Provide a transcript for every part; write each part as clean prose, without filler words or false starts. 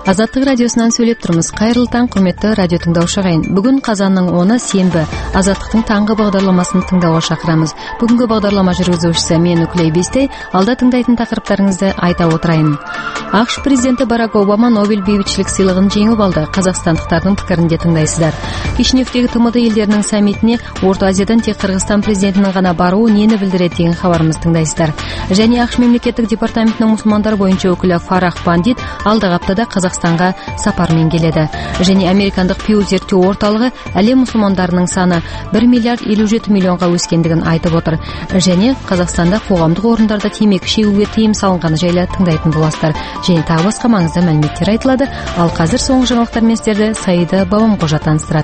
Азаттык радиосунан сүйлөп турмуз. Кайрылуу таң, курметтүү радио тыңдоочу агайын. Бүгүн казандын 10-ы сенби. Азаттыктын таңгы багдарламасын тыңдоого чакырабыз. Бүгүнкү багдарлама жүргүзүүчүсү мен Үклей Бестей. Алда тыңдайтын такырыптарыңызды айта отурайын. АКШ президенти Барак Обама Нобель бейбитчилик сыйлыгын жеңип алды. Казакстандыктардын пикирин тыңдайсыздар. Кишиневдеги ТМД элдеринин саммитине Орто Азиядан тек Кыргызстан президентинин гана баруу эмнени билдирет деген кабарыбызды тыңдайсыздар. Және АКШ мемлекеттик департаментинин мусулмандар боюнча өкүлү Фарах Бандит алдыгы аптада Казакстанга сапар менен келеді. Және американдык Пью зерттөө орталыгы әлем мусулмандарынын саны 1 миллиард 57 миллионга өскендигин айтып отыр. Және Казакстанда коомдук орундарда темеки шегүүгө тыйым салынганы жайлы тыңдайтын боласыздар. Және тагы башка маңызды маалыматтар айтылады. Ал азыр соңку жаңылыктар менен сиздерди Саида Бабамкожа таныстырат.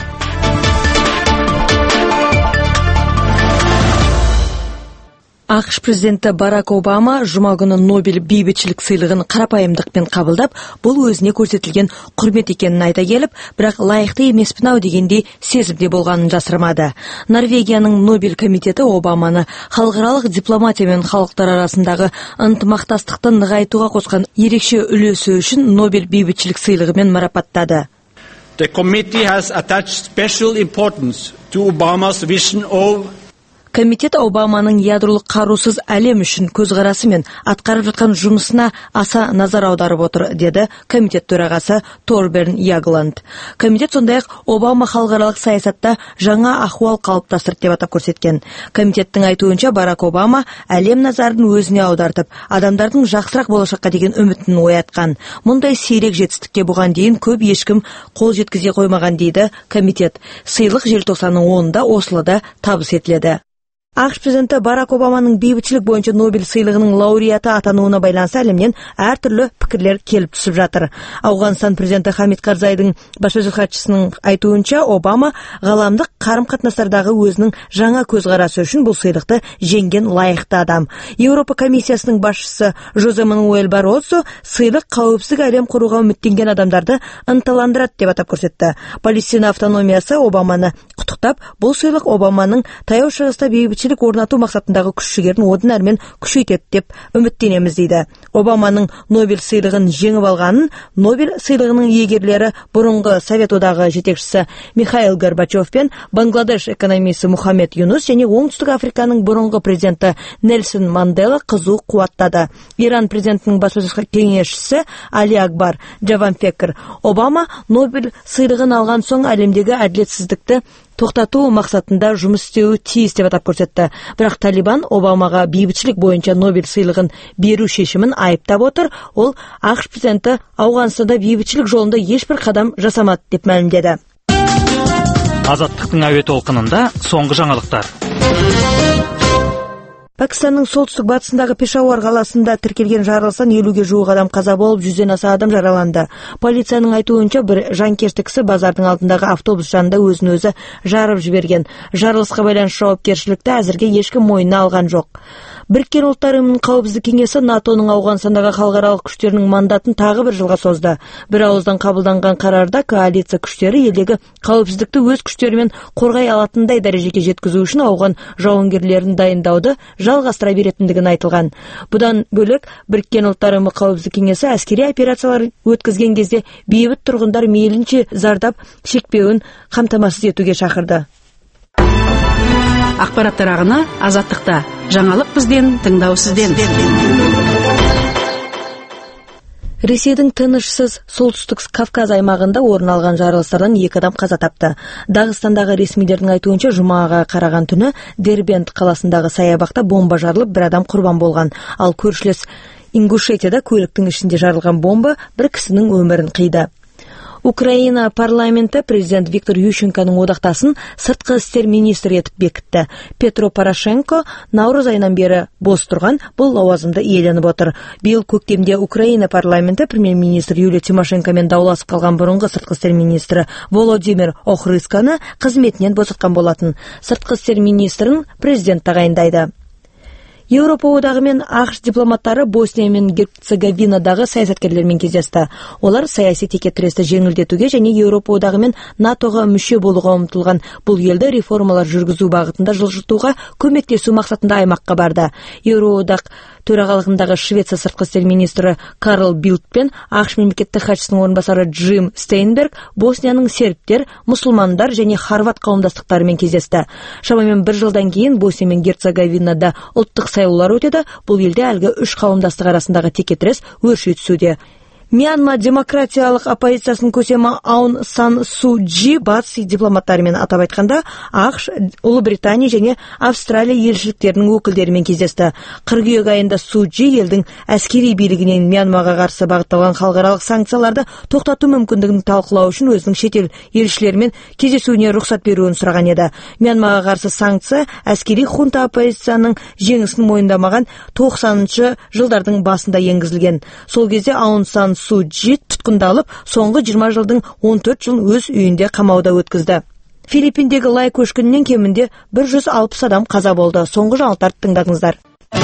АКШ президенти Барак Обама жума күнү Нобель бейбитчилик сыйлыгын карапайымдык менен кабылдап, бул өзүнө көрсөтүлгөн курмет экенин айта келип, бирок лайыктуу эмеспин-ау дегендей сезимде болгонун жасырмады. Норвегиянын Нобель комитети Обаманы халыкаралык дипломатия менен халыктар арасындагы ынтымактастыкты ныгайтууга коскон ерекше үлөсү үчүн Нобель бейбитчилик сыйлыгы менен марапаттады. The committee has attached special importance to Obama's vision of Комитет Обаманын ядролук каруусуз әлем үчүн көз карасы менен аткарып жаткан жумусуна аса назар аударып отур, деди комитет төрагасы Торберн Ягланд. Комитет сондай-ак Обама халыкаралык саясатта жаңа ахуал калыптастырды деп атап көрсөткөн. Комитеттин айтуунча Барак Обама әлем назарын өзүнө аудартып, адамдардын жакшыраак болошакка деген үмүтүн ояткан. Мындай сейрек жетистикке буган дейин көп эчким кол жеткизе коймаган дейди комитет. Сыйлык желтоқсандын 10-да Ослода табыс этилди. АКШ президенти Барак Обаманын бейбитчилик боюнча Нобель сыйлыгынын лауреаты атанууна байланыша элемнен ар түрлүү пикирлер келип түшүп жатыр. Ауганстан президенти Хамид Карзайдын башпасөз катчысынын айтуунча, Обама галамдык карым-катнаштардагы өзүнүн жаңа көз карасы үчүн бул сыйлыкты жеңген лайыктуу адам. Европа комиссиясынын башчысы Жозе Мануэль Барозо сыйлык кауіпсиз әлем курууга үмүттенген адамдарды ынталандырат деп атап көрсөттү. Палестина автономиясы Обаманы куттуктап, бул сыйлык Обаманын Таяу Чыгыста бейбитчилик орнатуу максатындагы күч-жигерин одан әрмен күчөйтөт деп үмүттенебиз дейди. Обаманын Нобель сыйлыгын жеңип алганын Нобель сыйлыгынын ээлери бурунку Совет одагы жетекчиси Михаил Горбачев пен Бангладеш экономисти Мухаммед Юнус және Оңтүстүк Африканын бурунку президенти Нельсон Мандела кызуу кубаттады. Иран президентинин башпасөз кеңешчиси Али Акбар Джаванбекер Обама Нобель сыйлыгын алган соң әлемдеги адилетсиздикти токтотуу максатында жумуш істөөү тийиз деп атап көрсөттү. Бирок Талибан Обамага бейбитчилик боюнча Нобель сыйлыгын берүү шешимин айыптап отур. Ол АКШ президенти Ауганстанда бейбитчилик жолунда эч бир кадам жасамады деп маалымдады. Азаттыктын әуе толкунунда соңку жаңылыктар. Пакистанның солтүстік батысындағы Пешауар қаласында тіркелген жарылыстан 50-ге жуық адам қаза болып, 100-ден аса адам жараланды. Полицияның айтуынша бір жанкешті кісі базардың алдындағы автобус жанында өзін өзі жарып жіберген. Жарылысқа байланысты жауапкершілікті әзірге ешкім мойнына алған жоқ. Біріккен Ұлттар ұйымының қауіпсіздік кеңесі НАТОның Ауғанстандағы халықаралық күштерінің мандатын тағы бір жылға созды. Бір ауыздан қабылданған қарарда коалиция күштері елдегі қауіпсіздікті өз күштерімен қорғай алатындай дәрежеге жеткізу үшін ауған жауынгерлерін дайындауды жалғастыра беретіндігін айтылған. Бұдан бөлек Біріккен Ұлттар ұйымы қауіпсіздік кеңесі әскери операциялар өткізген кезде бейбіт тұрғындар мейлінше зардап шекпеуін қамтамасыз етуге шақырды. Ақпараттар ағыны Азаттықта. Жаңалық бізден, тыңдау сізден. Ресейдің тынышсыз солтүстік Кавказ аймағында орын алған жарылыстардан 2 адам қаза тапты. Дағыстандағы ресмилердің айтуынша жұмаға қараған түні Дербент қаласындағы саябақта бомба жарылып, бір адам құрбан болған. Ал көршілес Ингушетияда көліктің ішінде жарылған бомба бір кісінің өмірін қиды. Украина парламенті президент Виктор Ющенконың одақтасын сыртқы істер министрі етіп бекітті. Петро Порошенко наурыз айынан бері бос тұрған бұл лауазымды иеленіп отыр. Биыл көктемде Украина парламенті премьер-министр Юлия Тимошенкомен дауласып қалған бұрынғы сыртқы істер министрі Володимир Охрысканы қызметінен босатқан болатын. Сыртқы істер министрін президент тағайындайды. Европа одағы мен АКШ дипломаттары Босния мен Герцеговинадағы саясаткерлермен кездесті. Олар саяси текетіресті жеңілдетуге және Европа одағы мен НАТОға мүше болуға ұмтылған бұл елді реформалар жүргізу бағытында жылжытуға көмектесу мақсатында аймаққа барды. Еуроодақ төрағалығындағы Швеция сыртқы істер министрі Карл Билт пен ақш мемлекеттік хатшысының орынбасары Джим Стейнберг Боснияның сербтер, мұсылмандар және хорват қауымдастықтарымен кездесті. Шамамен бір жылдан кейін Босния мен Герцеговинада ұлттық сайлаулар өтеді. Бұл елде әлгі үш қауымдастық арасындағы текетірес өрши түсуде. Мьянма демократиялық оппозициясының көсемі Аун Сан Су Чжи батыс дипломаттарымен атап айтқанда ақш, Ұлыбритания және Австралия елшіліктерінің өкілдерімен кездесті. Қыркүйек айында Су Чжи елдің әскери билігінен Мьянмаға қарсы бағытталған халықаралық санкцияларды тоқтату мүмкіндігін талқылау үшін өзінің шетел елшілерімен кездесуіне рұқсат беруін сұраған еді. Мьянмаға қарсы санкция әскери хунта оппозицияның жеңісін мойындамаған 90-шы жылдардың басында енгізілген. Сол кезде Аун Сан Су Чжи тұтқындалып, соңғы 20 жылдың 14 жылын өз үйінде қамауда өткізді. Филиппиндегі лай көшкінінен кемінде 160 адам қаза болды. Соңғы жаңалықтарды тыңдадыңыздар.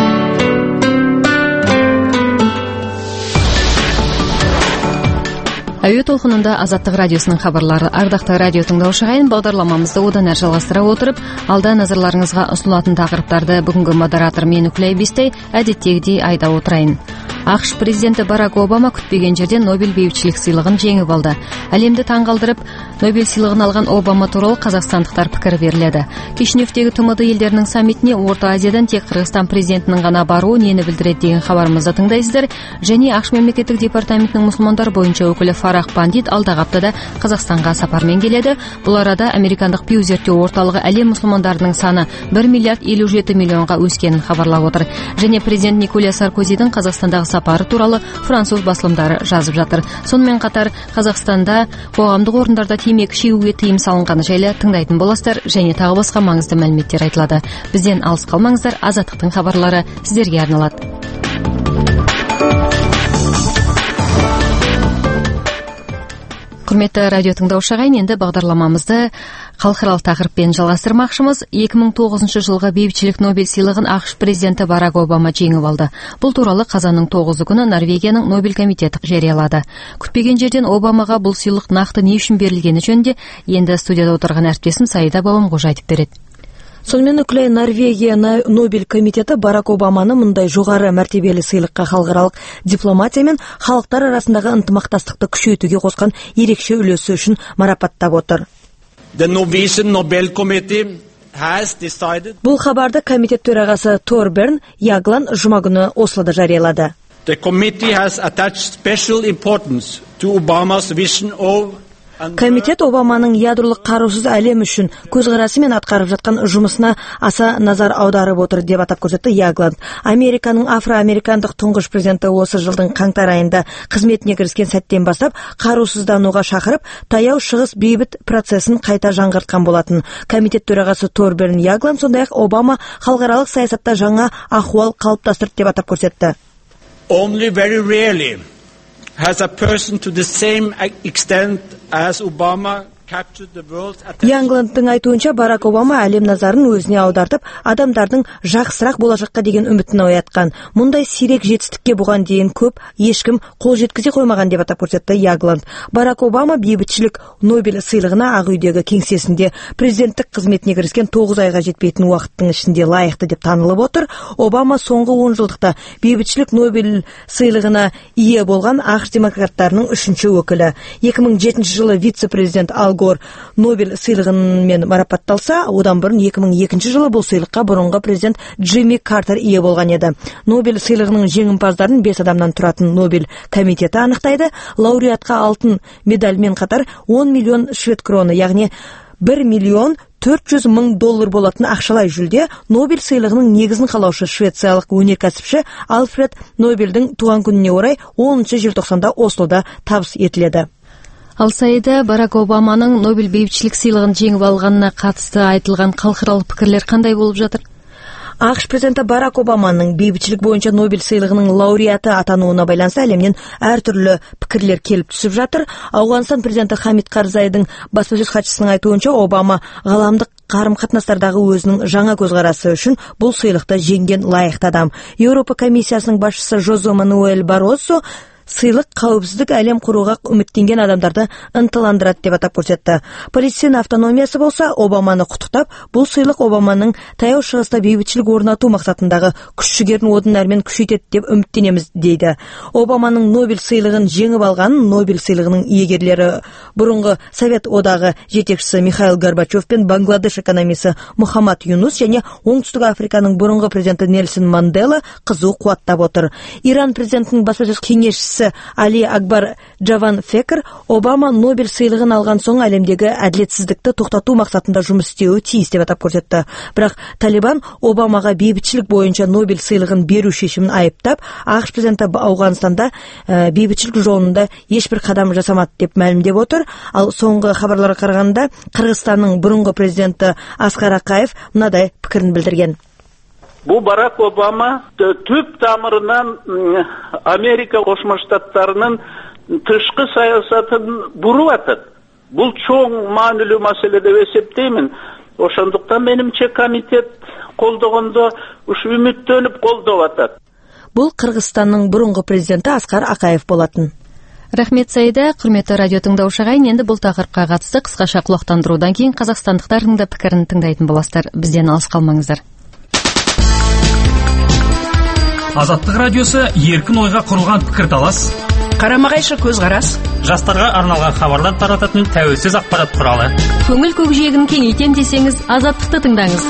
Әуе толқынында Азаттық радиосының хабарлары. Ардақты радио тыңдаушы ағайын, бағдарламамызды одан әрі жалғастыра отырып, алда назарларыңызға ұсынылатын тақырыптарды бүгінгі модератор мен Үкілей Бестей әдеттегідей айда отырайын. ақш президенті Барак Обама күтпеген жерден Нобель бейбітшілік сыйлығын жеңіп алды. Әлемді таңғалдырып, Нобель сыйлығын алған Обама туралы қазақстандықтар пікір беріледі. Кишиневтегі ТМД елдерінің саммитіне Орта Азиядан тек Қырғызстан президентінің ғана баруы нені білдіреді деген хабарымызды тыңдайсыздар. Және ақш мемлекеттік департаментінің мұсылмандар бойынша өкілі Фарах Пандит алдағы аптада Қазақстанға сапармен келеді. Бұл арада американдық Пью зерттеу орталығы әлем мұсылмандарының саны 1 миллиард 57 миллионға өскенін хабарлап отыр. Және президент Николя Саркозидің Қазақстандағы сапары туралы француз басылымдары жазып жатыр. Сонымен қатар Қазақстанда қоғамдық орындарда темекі шегуге тыйым салынғаны жайлы тыңдайтын боласыздар және тағы басқа маңызды мәліметтер айтылады. Бізден алыс қалмаңыздар, Азаттықтың хабарлары сіздерге арналады. Құрметті радио тыңдаушы ағайын, енді бағдарламамызды халықаралық тақырыппен жалғастырмақшымыз. 2009 жылғы бейбітшілік Нобель сыйлығын ақш президенті Барак Обама жеңіп алды. Бұл туралы қазанның 9 күні Норвегияның Нобель комитеті жариялады. Күтпеген жерден Обамаға бұл сыйлық нақты не үшін берілгені жөнінде енді студияда отырған әріптесім Саида Бабамқожа айтып береді. Сонымен үкілей Норвегия Нобель комитеті Барак Обаманы мұндай жоғары мәртебелі сыйлыққа халықаралық дипломатия мен халықтар арасындағы ынтымақтастықты күшейтуге қосқан ерекше үлесі үшін марапаттап отыр. Бұл хабарды комитет төрағасы Торберн Яглан жұма күні Ослода жариялады. The committee has attached special importance to Obama's vision of Комитет Обаманың ядролық қарусыз әлем үшін көзқарасы мен атқарып жатқан жұмысына аса назар аударып отыр деп атап көрсетті Ягланд. Американың афроамерикандық тұңғыш президенті осы жылдың қаңтар айында қызметіне кіріскен сәттен бастап қарусыздануға шақырып, таяу шығыс бейбіт процесін қайта жаңғыртқан болатын. Комитет төрағасы Торберн Ягланд сондай-ақ Обама халықаралық саясатта жаңа ахуал қалыптастырды деп атап көрсетті. Only very rarely has a person to the same extent as Obama captured the world's attention. Ягландтың айтуынша Барак Обама әлем назарын өзіне аудартып, адамдардың жақсырақ болашаққа деген үмітін оятқан. Мұндай сирек жетістікке бұған дейін көп ешкім қол жеткізе қоймаған деп атап көрсетті Ягланд. Барак Обама бейбітшілік Нобель сыйлығына Ақ үйдегі кеңсесінде президенттік қызметіне кіріскен 9 айға жетпейтін уақыттың ішінде лайықты деп танылып отыр. Обама соңғы 10 жылдықта бейбітшілік Нобель сыйлығына ие болған ақш демократтарының 3-ші өкілі. 2007 жылы вице-президент Ал Гор Нобель сыйлығымен марапатталса, одан бұрын 2002 жылы бұл сыйлыққа бұрынғы президент Джимми Картер ие болған еді. Нобель сыйлығының жеңімпаздарын 5 адамнан тұратын Нобель комитеті анықтайды. Лауреатқа алтын медальмен қатар 10 миллион швед кроны, яғни 1 миллион 400 мың доллар болатын ақшалай жүлде Нобель сыйлығының негізін қалаушы швециялық өнеркәсіпші Альфред Нобельдің туған күніне орай 10 желтоқсанда Ослода табыс етіледі. Ал Саида, Барак Обаманың Нобель бейбітшілік сыйлығын жеңіп алғанына қатысты айтылған халықаралық пікірлер қандай болып жатыр? ақш президенті Барак Обаманың бейбітшілік бойынша Нобель сыйлығының лауреаты атануына байланысты әлемнен әртүрлі пікірлер келіп түсіп жатыр. Ауғанстан президенті Хамид Карзайдың баспасөз хатшысының айтуынша, Обама ғаламдық қарым-қатынастардағы өзінің жаңа көзқарасы үшін бұл сыйлықты жеңген лайықты адам. Еуропа комиссиясының басшысы Жозе Мануэль Баррозо сыйлық қауіпсіздік әлем құруға үміттенген адамдарды ынталандырады деп атап көрсетті. Палестина автономиясы болса, Обаманы құттықтап, бұл сыйлық Обаманың таяу шығыста бейбітшілік орнату мақсатындағы күш-жігерін одан әрмен күшейтеді деп үміттенеміз дейді. Обаманың Нобель сыйлығын жеңіп алған Нобель сыйлығының иегерлері бұрынғы Совет одағы жетекшісі Михаил Горбачев пен Бангладеш экономисі Мухаммад Юнус және Оңтүстік Африканың бұрынғы президенті Нельсон Мандела қызу қуаттап отыр. Иран президентінің баспасөз кеңесшісі Али Акбар Джаван Фекер Обама Нобель сыйлығын алған соң әлемдегі әділетсіздікті тоқтату мақсатында жұмыс істеуі тиіс деп атап көрсетті. Бірақ Талибан Обамаға бейбітшілік бойынша Нобель сыйлығын беру шешімін айыптап, ақш президенті Ауғанстанда бейбітшілік жолында ешбір қадам жасамады деп мәлімдеп отыр. Ал соңғы хабарларға қарағанда Қырғызстанның бұрынғы президенті Аскар Акаев мынадай пікірін білдірген. Бұл Барак Обама түп тамырынан Америка Қосма Штаттарының тышқы саясатын бұрып атады. Бұл чоң маңызды мәселе деп есептеймін. Ошондуктан менимче комитет колдогондо ушу үмүттөнүп колдоп атат. Бұл Қырғызстанның бұрынғы президенті Аскар Акаев болатын. Рахмет Саида, құрметті радио тыңдаушы ағайын, енді бұл тақырыпқа қатысты қысқаша құлақтандырудан кейін қазақстандықтардың да пікірін тыңдайтын боласыздар. Бізден алыс қалмаңыздар. Азаттық радиосы еркін ойға құрылған пікірталас, Қарама-қайшы көзқарас, жастарға арналған хабарлар тарататын тәуелсіз ақпарат құралы. Көңіл көкжиегін кеңейтем десеңіз, Азаттықты тыңдаңыз.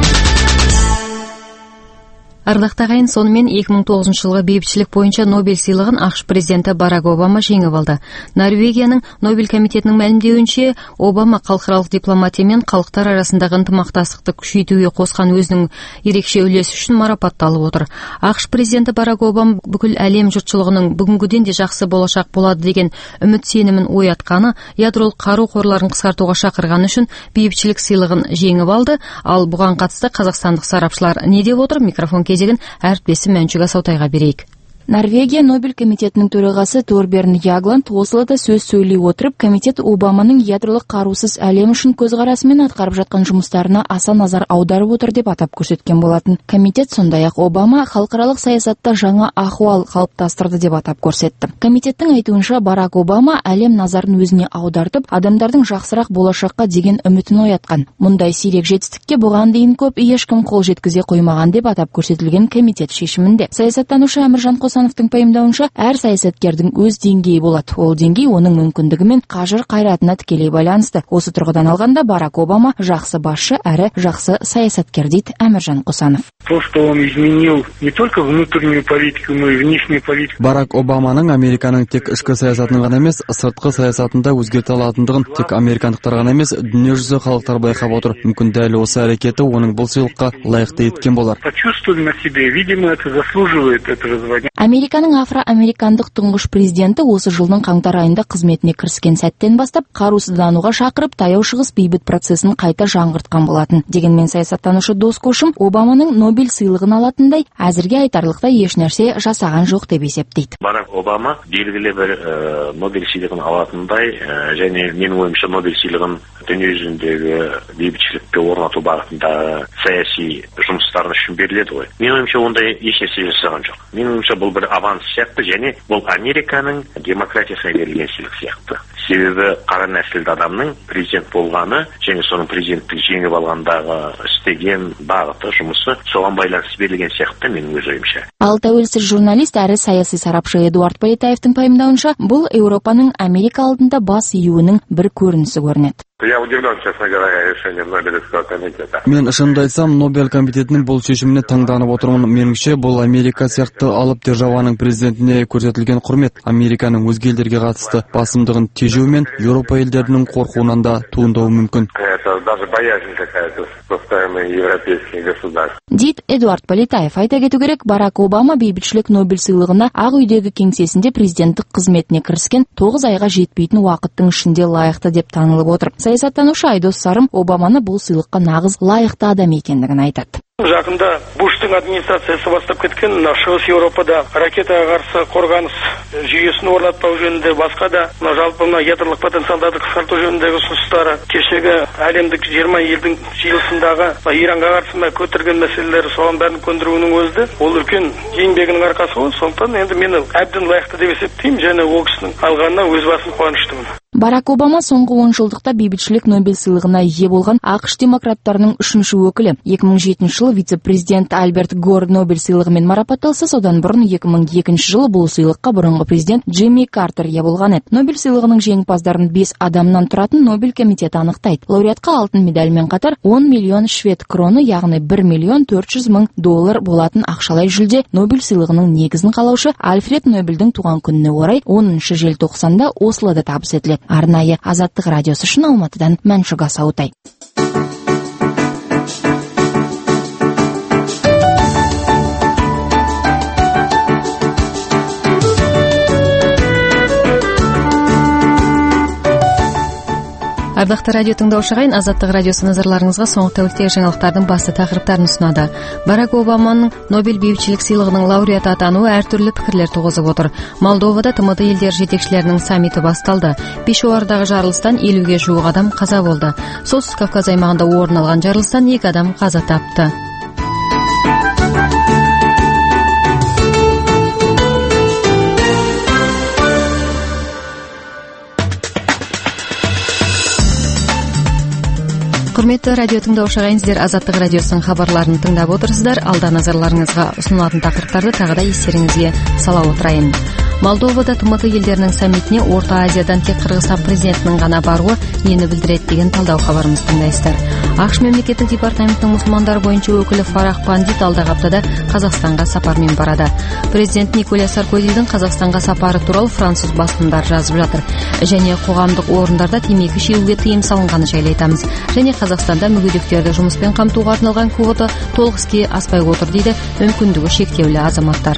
Ардақты ағайын, сонымен 2009 жылғы бейбітшілік бойынша Нобель сыйлығын ақш президенті Барак Обама жеңіп алды. Норвегияның Нобель комитетінің мәлімдеуінше, Обама халықаралық дипломатия мен халықтар арасындағы ынтымақтастықты күшейтуге қосқан өзінің ерекше үлесі үшін марапатталып отыр. ақш президенті Барак Обама бүкіл әлем жұртшылығының бүгінгіден де жақсы болашақ болады деген үміт сенімін оятқаны, ядролық қару қорларын қысқартуға шақырғаны үшін бейбітшілік сыйлығын жеңіп алды. Ал бұған қатысты қазақстандық сарапшылар не деп отыр? Микрофон кезегін әріптесім Мәншүк Асаутайға берейік. Норвегия Нобель комитетінің төрағасы Торберн Ягланд осылада сөз сөйлей отырып, комитет Обаманың ядролық қарусыз әлем үшін көзқарасымен атқарып жатқан жұмыстарына аса назар аударып отыр деп атап көрсеткен болатын. Комитет сондай-ақ Обама халықаралық саясатта жаңа ахуал қалыптастырды деп атап көрсетті. Комитеттің айтуынша Барак Обама әлем назарын өзіне аудартып, адамдардың жақсырақ болашаққа деген үмітін оятқан. Мұндай сирек жетістікке бұған дейін көп ешкім қол жеткізе қоймаған деп атап көрсетілген комитет шешімінде. Саясаттанушы Әміржан Қосановтың пайымдауынша, әр саясаткердің өз деңгейі болады. Ол деңгей оның мүмкіндігі мен қажыр қайратына тікелей байланысты. Осы тұрғыдан алғанда Барак Обама жақсы басшы әрі жақсы саясаткер дейді Әміржан Қосанов. То, что он изменил не только внутреннюю политику, но и внешнюю политику. Барак Обаманың Американың тек ішкі саясатын ғана емес, сыртқы саясатында өзгерте алатындығын тек американдықтар ғана емес, дүниежүзі халықтар байқап отыр. Мүмкін дәл осы әрекеті оның бұл сыйлыққа лайықты еткен болар. Почувствовали на себе, видимо, это заслуживает этого звания. Американың афроамерикандық тұңғыш президенті осы жылдың қаңтар айында қызметіне кіріскен сәттен бастап қарусыздануға шақырып, таяу шығыс бейбіт процесін қайта жаңғыртқан болатын. Дегенмен саясаттанушы Дос Көшім Обаманың Нобель сыйлығын алатындай әзірге айтарлықтай ешнәрсе жасаған жоқ деп есептейді. Барак Обама белгілі бір Нобель сыйлығын алатындай, және менің ойымша Нобель сыйлығын дүниежүзіндегі бейбітшілікті орнату бағытында саяси жұмыстарын үшін беріледі ғой. Менің ойымша ондай ешнәрсе жасаған жоқ. Менің ойымша бұл бір аванс сияқты, және бұл Американың демократиясына берілген сыйлық сияқты. Себебі қара нәсілді адамның президент болғаны және соның президенттік жеңіп алғандағы істеген бағыты, жұмысы соған байланысты берілген сияқты менің өз ойымша. Ал тәуелсіз журналист әрі саяси сарапшы Эдуард Полетаевтың пайымдауынша, бұл Еуропаның Америка алдында бас июінің бір көрінісі көрінеді. Я удивлен, честно говоря, решением Нобелевского комитета. Мен шынымды айтсам, Нобель комитетінің бұл шешіміне таңданып отырмын. Меніңше, бұл Америка сияқты алып державаның президентіне көрсетілген құрмет. Американың өзге елдерге қатысты басымдығын тежеу мен Еуропа елдерінің қорқуынан да туындауы мүмкін. Это даже боязнь какая-то со стороны европейских государств. Дейді Эдуард Полетаев. Айта кету керек, Барак Обама бейбітшілік Нобель сыйлығына Ақ үйдегі кеңсесінде президенттік қызметіне кіріскен 9 айға жетпейтін уақыттың ішінде лайықты деп танылып отыр. Саясаттанушы Айдос Сарым Обаманы бұл сыйлыққа нағыз лайықты адам екендігін айтады. Жақында Буштың администрациясы бастап кеткен Шығыс Еуропада ракетаға қарсы қорғаныс жүйесін орнатпау жөнінде, басқа да жалпы ядролық потенциалдарды қысқарту жөніндегі ұсыныстары, кешегі әлемдік 20 елдің жиылысындағы Иранға қарсы көтерген мәселелері, соған бәрін көндіруінің өзі ол үлкен еңбегінің арқасы ғой. Сондықтан енді мені әбден лайықты деп есептеймін, және ол кісінің алғанына өз басым қуаныштымын. Барак Обама соңғы 10 жылдықта бейбітшілік Нобель сыйлығына ие болған ақш демократтарының 3-ші өкілі. 2007 жылы вице-президент Альберт Гор Нобель сыйлығымен марапатталса, содан бұрын 2002 жылы бұл сыйлыққа бұрынғы президент Джимми Картер ие болған еді. Нобель сыйлығының жеңімпаздарын 5 адамнан тұратын Нобель комитеті анықтайды. Лауреатқа алтын медальмен қатар 10 миллион швед кроны, яғни 1 миллион 400 мың доллар болатын ақшалай жүлде Нобель сыйлығының негізін қалаушы Альфред Нобельдің туған күніне орай 10 желтоқсанда Ослода табыс етіледі. Арнайы Азаттық радиосы үшін Алматыдан Мәншүк Асаутай. Ардақты радио тыңдаушы ағайын, Азаттық радиосы назарларыңызға соңғы тәуліктегі жаңалықтардың басты тақырыптарын ұсынады. Барак Обаманың Нобель бейбітшілік сыйлығының лауреаты атануы әртүрлі пікірлер туғызып отыр. Молдовада ТМТ елдер жетекшілерінің саммиті басталды. Пешуардағы жарылыстан 50-ге жуық адам қаза болды. Солтүстік Кавказ аймағында орын алған жарылыстан 2 адам қаза тапты. Құрметті радио тыңдаушы ағайын, сіздер Азаттық радиосының хабарларын тыңдап отырсыздар. Алда назарларыңызға ұсынылатын тақырыптарды тағы да естеріңізге сала отырайын. Молдовада ТМТ елдерінің саммитіне Орта Азиядан тек Қырғызстан президентінің ғана баруы нені білдіреді деген талдау хабарымызды тыңдайсыздар. ақш мемлекеттік департаментінің мұсылмандар бойынша өкілі Фарах Пандит алдағы аптада Қазақстанға сапармен барады. Президент Николя Саркозидің Қазақстанға сапары туралы француз басылымдар жазып жатыр. Және қоғамдық орындарда темекі шегуге тыйым салынғаны жайлы айтамыз. Және Қазақстанда мүгедектерді жұмыспен қамтуға арналған квота толық іске аспай отыр дейді мүмкіндігі шектеулі азаматтар.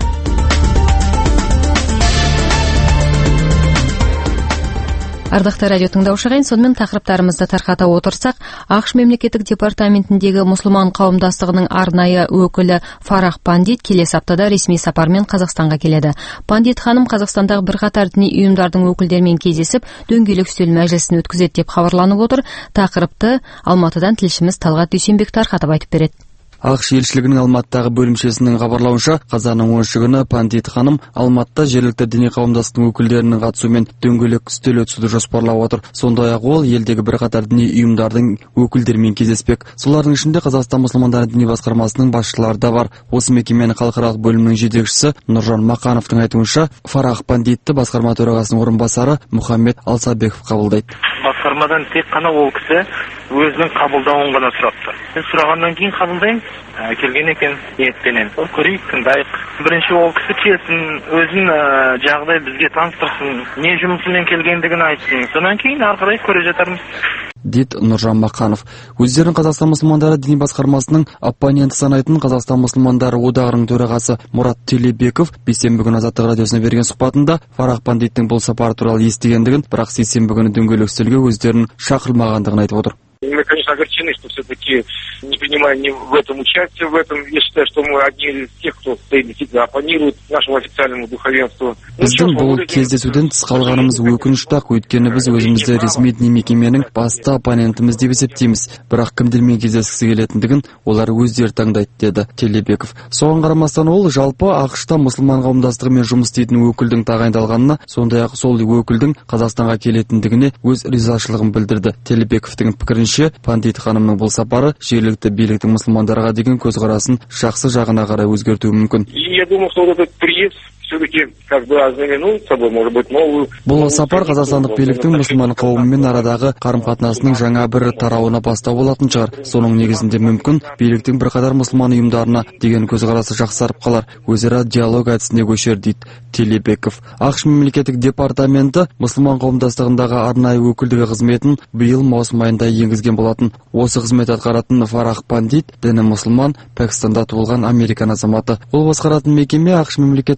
Ардақты радио тыңдаушы ағайын, сонымен тақырыптарымызды тарқата отырсақ, ақш мемлекеттік департаментіндегі мұсылман қауымдастығының арнайы өкілі Фарах Пандит келесі аптада ресми сапармен Қазақстанға келеді. Пандит ханым Қазақстандағы бірқатар діни ұйымдардың өкілдерімен кездесіп, дөңгелек үстел мәжілісін өткізеді деп хабарланып отыр. Тақырыпты Алматыдан тілшіміз Талғат Дүйсенбек тарқатып айтып береді. ақш елшілігінің Алматыдағы бөлімшесінің хабарлауынша, қазанның 10 күні Пандит ханым Алматыда жергілікті діни қауымдастықтың өкілдерінің қатысуымен дөңгелек үстел өткізуді жоспарлап отыр. Сондай-ақ ол елдегі бірқатар діни ұйымдардың өкілдерімен кездеспек. Солардың ішінде Қазақстан мұсылмандары діни басқармасының басшылары да бар. Осы мекеменің халықаралық бөлімінің жетекшісі Нұржан Мақановтың айтуынша, Фарах Пандитті басқарма төрағасының орынбасары Мұхаммед Алсабеков қабылдайды. Басқармадан тек қана ол кісі өзінің қабылдауын ғана сұрапты. Мен сұрағаннан кейін қабылдаймын, келген екен ниеттенен. Көрейік, тыңдайық. Бірінші ол кісі келсін, өзін жағдай бізге таныстырсын, не жұмысымен келгендігін айтсын. Сонан кейін ары қарай көре жатармыз. Дейді Нұржан Мақанов. Өздерін Қазақстан мұсылмандары діни басқармасының оппоненті санайтын Қазақстан мұсылмандары одағының төрағасы Мұрат Телебеков бейсенбі күні Азаттық радиосына берген сұхбатында Фарах Пандиттің бұл сапары туралы естігендігін, бірақ сейсенбі күні дөңгелек үстелге өздерін шақырмағандығын айтып отыр. Мы, конечно, огорчены, что все-таки не принимаем ни в этом участие, в этом. Я считаю, что мы одни из тех, кто действительно оппонирует нашему официальному духовенству. Біздің бұл кездесуден тыс қалғанымыз өкінішті, өйткені біз өзімізді ресми діни мекеменің басты оппонентіміз деп есептейміз. Бірақ кімдермен кездескісі келетіндігін олар өздері таңдайды, деді Телебеков. Соған қарамастан ол жалпы ақшта мұсылман қауымдастығымен жұмыс істейтін өкілдің тағайындалғанына, сондай-ақ сол өкілдің Қазақстанға келетіндігіне өз ризашылығын білдірді. Телебековтің пікірінше, Пандит ханымның бұл сапары жергілікті биліктің мұсылмандарға деген көзқарасын жақсы жағына қарай өзгертуі мүмкін. Я думаю, что вот этот приезд все-таки как бы ознаменует собой, может быть, новую... Бұл сапар қазақстандық биліктің мұсылман қауымымен арадағы қарым-қатынасының жаңа бір тарауына бастау болатын шығар. Соның негізінде мүмкін биліктің бірқатар мұсылман ұйымдарына деген көзқарасы жақсарып қалар, өзара диалог әдісіне көшер, дейді Телебеков. ақш мемлекеттік департаменті мұсылман қауымдастығындағы арнайы өкілдігі қызметін биыл маусым айында енгізген болатын. Осы қызмет атқаратын Фарах Пандит діні мұсылман, Пәкістанда туылған американ азаматы. Ол басқаратын мекеме ақш мемлекеттік хатшысы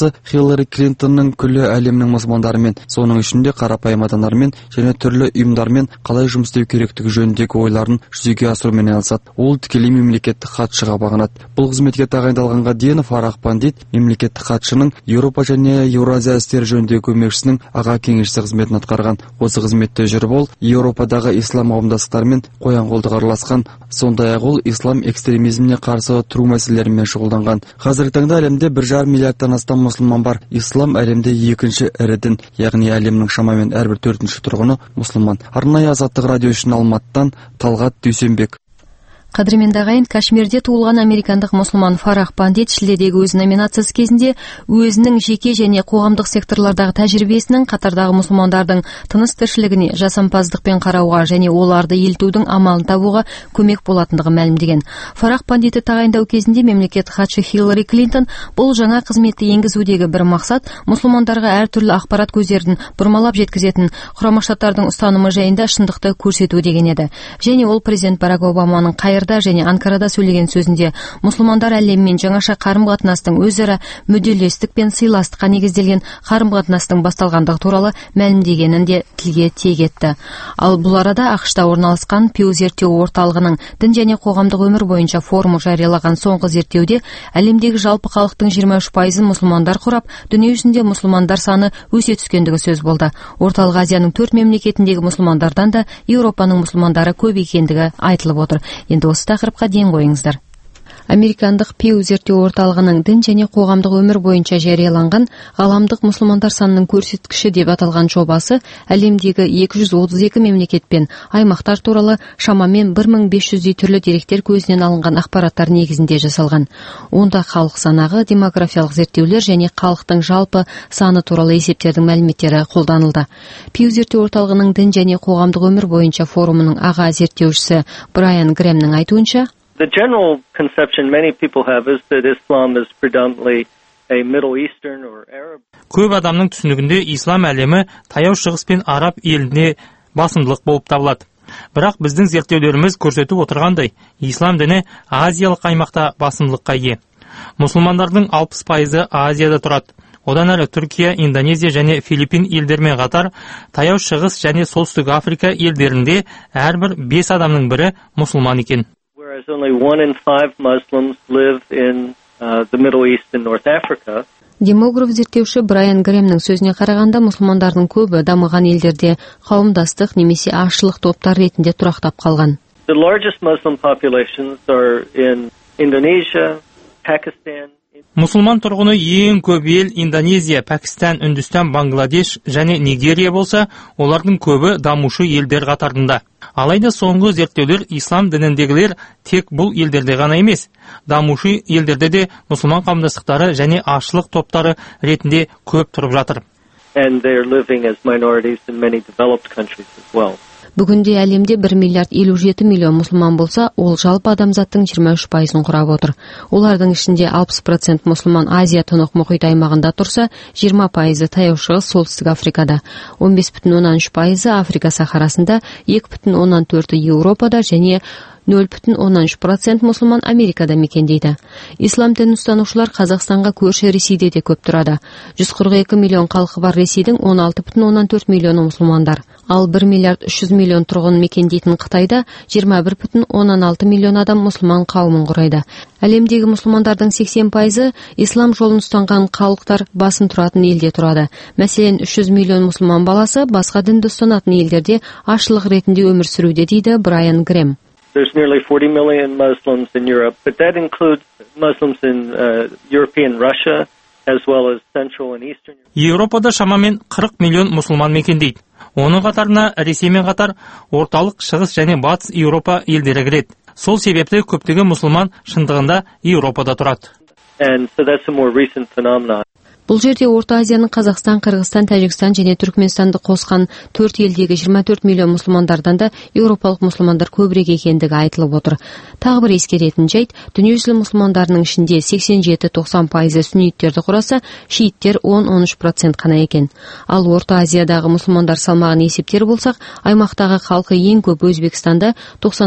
төрағасы Хиллари Клинтонның күллі әлемнің мұсылмандарымен, соның ішінде қарапайым адамдармен және түрлі ұйымдармен қалай жұмыс істеу керектігі жөніндегі ойларын жүзеге асырумен айналысады. Ол тікелей мемлекеттік хатшыға бағынады. Бұл қызметке тағайындалғанға дейін Фарах Пандит мемлекеттік хатшының Еуропа және Еуразия істері жөніндегі көмекшісінің аға кеңесшісі қызметін атқарған. Осы қызметте жүріп ол Еуропадағы ислам қауымдастықтарымен қоян-қолтық араласқан, сондай-ақ ол ислам экстремизміне қарсы тұру мәселелерімен шұғылданған. Қазіргі таңда әлемде 1,5 миллиардтан астам мұсылман бар. Ислам әлемде екінші ірі дін, яғни әлемнің шамамен әрбір 4-ші тұрғыны мұсылман. Арнайы Азаттық радио үшін Алматыдан Талғат Дүйсенбек. Қадірменді ағайын, Кашмирде туылған американдық мұсылман Фарах Пандит шілдедегі өз номинациясы кезінде өзінің жеке және қоғамдық секторлардағы тәжірибесінің қатардағы мұсылмандардың тыныс тіршілігіне жасампаздықпен қарауға және оларды елтудің амалын табуға көмек болатындығы мәлімдеген. Фарах Пандитті тағайындау кезінде мемлекет хатшы Хиллари Клинтон бұл жаңа қызметті енгізудегі бір мақсат мұсылмандарға әртүрлі ақпарат көздерін бұрмалап жеткізетін Құрама Штаттардың ұстанымы жайында шындықты көрсету деген еді. Және ол президент Барак Обаманың және Анкарада сөйлеген сөзінде мұсылмандар әлеммен жаңаша қарым-қатынастың өзара мүдделестік пен сыйластыққа негізделген қарым-қатынастың басталғандығы туралы мәлімдегенін де тілге тиек етті. Ал бұл арада ақш-та орналасқан Пью зерттеу орталығының дін және қоғамдық өмір бойынша форумы жариялаған соңғы зерттеуде әлемдегі жалпы халықтың 23% мұсылмандар құрап, дүние жүзінде мұсылмандар саны өсе түскендігі сөз болды. Орталық Азияның 4 мемлекетіндегі мұсылмандардан да Еуропаның мұсылмандары көп екендігі айтылып отыр. Енді осы тақырыпқа ден қойыңыздар. Американдық Пью зерттеу орталығының дін және қоғамдық өмір бойынша жарияланған ғаламдық мұсылмандар санының көрсеткіші деп аталған жобасы әлемдегі 232 мемлекет пен аймақтар туралы шамамен 1500 түрлі деректер көзінен алынған ақпараттар негізінде жасалған. Онда халық санағы, демографиялық зерттеулер және халықтың жалпы саны туралы есептердің мәліметтері қолданылды. Пью зерттеу орталығының дін және қоғамдық өмір бойынша форумының аға зерттеушісі Брайан Грэмнің айтуынша, The general conception many people have is that Islam is predominantly a Middle Eastern or Arab. Көп адамның түсінігінде ислам әлемі таяу шығыс пен араб еліне басымдылық болып табылады. Бірақ біздің зерттеулеріміз көрсетіп отырғандай, ислам діні азиялық аймақта басымдылыққа ие. Мұсылмандардың 60% Азияда тұрады. Одан әрі Түркия, Индонезия және Филиппин елдермен қатар, таяу шығыс және солтүстік Африка елдерінде әрбір 5 адамның бірі мұсылман екен. Whereas only 1 in 5 Muslims live in the Middle East and North Africa. Демограф зерттеуші Брайан Грэмнің сөзіне қарағанда, мұсылмандардың көбі дамыған елдерде қауымдастық немесе ашылық топтар ретінде тұрақтап қалған. The largest Muslim populations are in Indonesia, Pakistan. Мұсылман тұрғыны ең көп ел Индонезия, Пәкістан, Үндістан, Бангладеш және Нигерия болса, олардың көбі дамушы елдер қатарында. Алайда соңғы зерттеулер ислам дініндегілер тек бұл елдерде ғана емес, дамушы елдерде де мұсылман қауымдастықтары және ашылық топтары ретінде көп тұрып жатыр. And they are living as minorities in many developed countries as well. Бүгінде әлемде 1 миллиард 57 миллион мұсылман болса, ол жалпы адамзаттың 23%-ын құрап отыр. Олардың ішінде 60% мұсылман Азия тынық мұхит аймағында тұрса, 20% таяу шығыс солтүстік Африкада, 15,3% Африка сахарасында, 2,4% Еуропада және 0,13% мұсылман Америкада мекендейді. Ислам дін ұстанушылар Қазақстанға көрші Ресейде де көп тұрады. 142 миллион халқы бар Ресейдің 16,14 миллионы мұсылмандар. Ал 1 миллиард 300 миллион тұрғын мекендейтін Қытайда 21,16 миллион адам мұсылман қауымын құрайды. Әлемдегі мұсылмандардың 80% ислам жолын ұстанған халықтар басым тұратын елде тұрады. Мәселен, 300 миллион мұсылман баласы басқа дінді ұстанатын елдерде ашылық ретінде өмір сүруде, дейді Брайан Грэм. There's nearly 40 million Muslims in Europe, but that includes Muslims in European Russia, as well as Central and Eastern Europe. Еуропада шамамен 40 миллион мұсылман мекендейді. Оның қатарына Ресеймен қатар орталық, шығыс және батыс Еуропа елдері кіреді. Сол себепті көптеген мұсылман шындығында Еуропада тұрады. And so that's a more recent phenomenon. Бұл жерде Орта Азияның Қазақстан, Қырғызстан, Тәжікстан және Түркменстанды қосқан 4 елдегі 24 миллион мұсылмандардан да еуропалық мұсылмандар көбірек екендігі айтылып отыр. Тағы бір ескеретін жайт, дүниежүзілік мұсылмандарының ішінде 87-90% сүнниттерді құраса, шииттер 10-13% қана екен. Ал Орта Азиядағы мұсылмандар салмағын есептер болсақ, аймақтағы халқы ең көп Өзбекстанда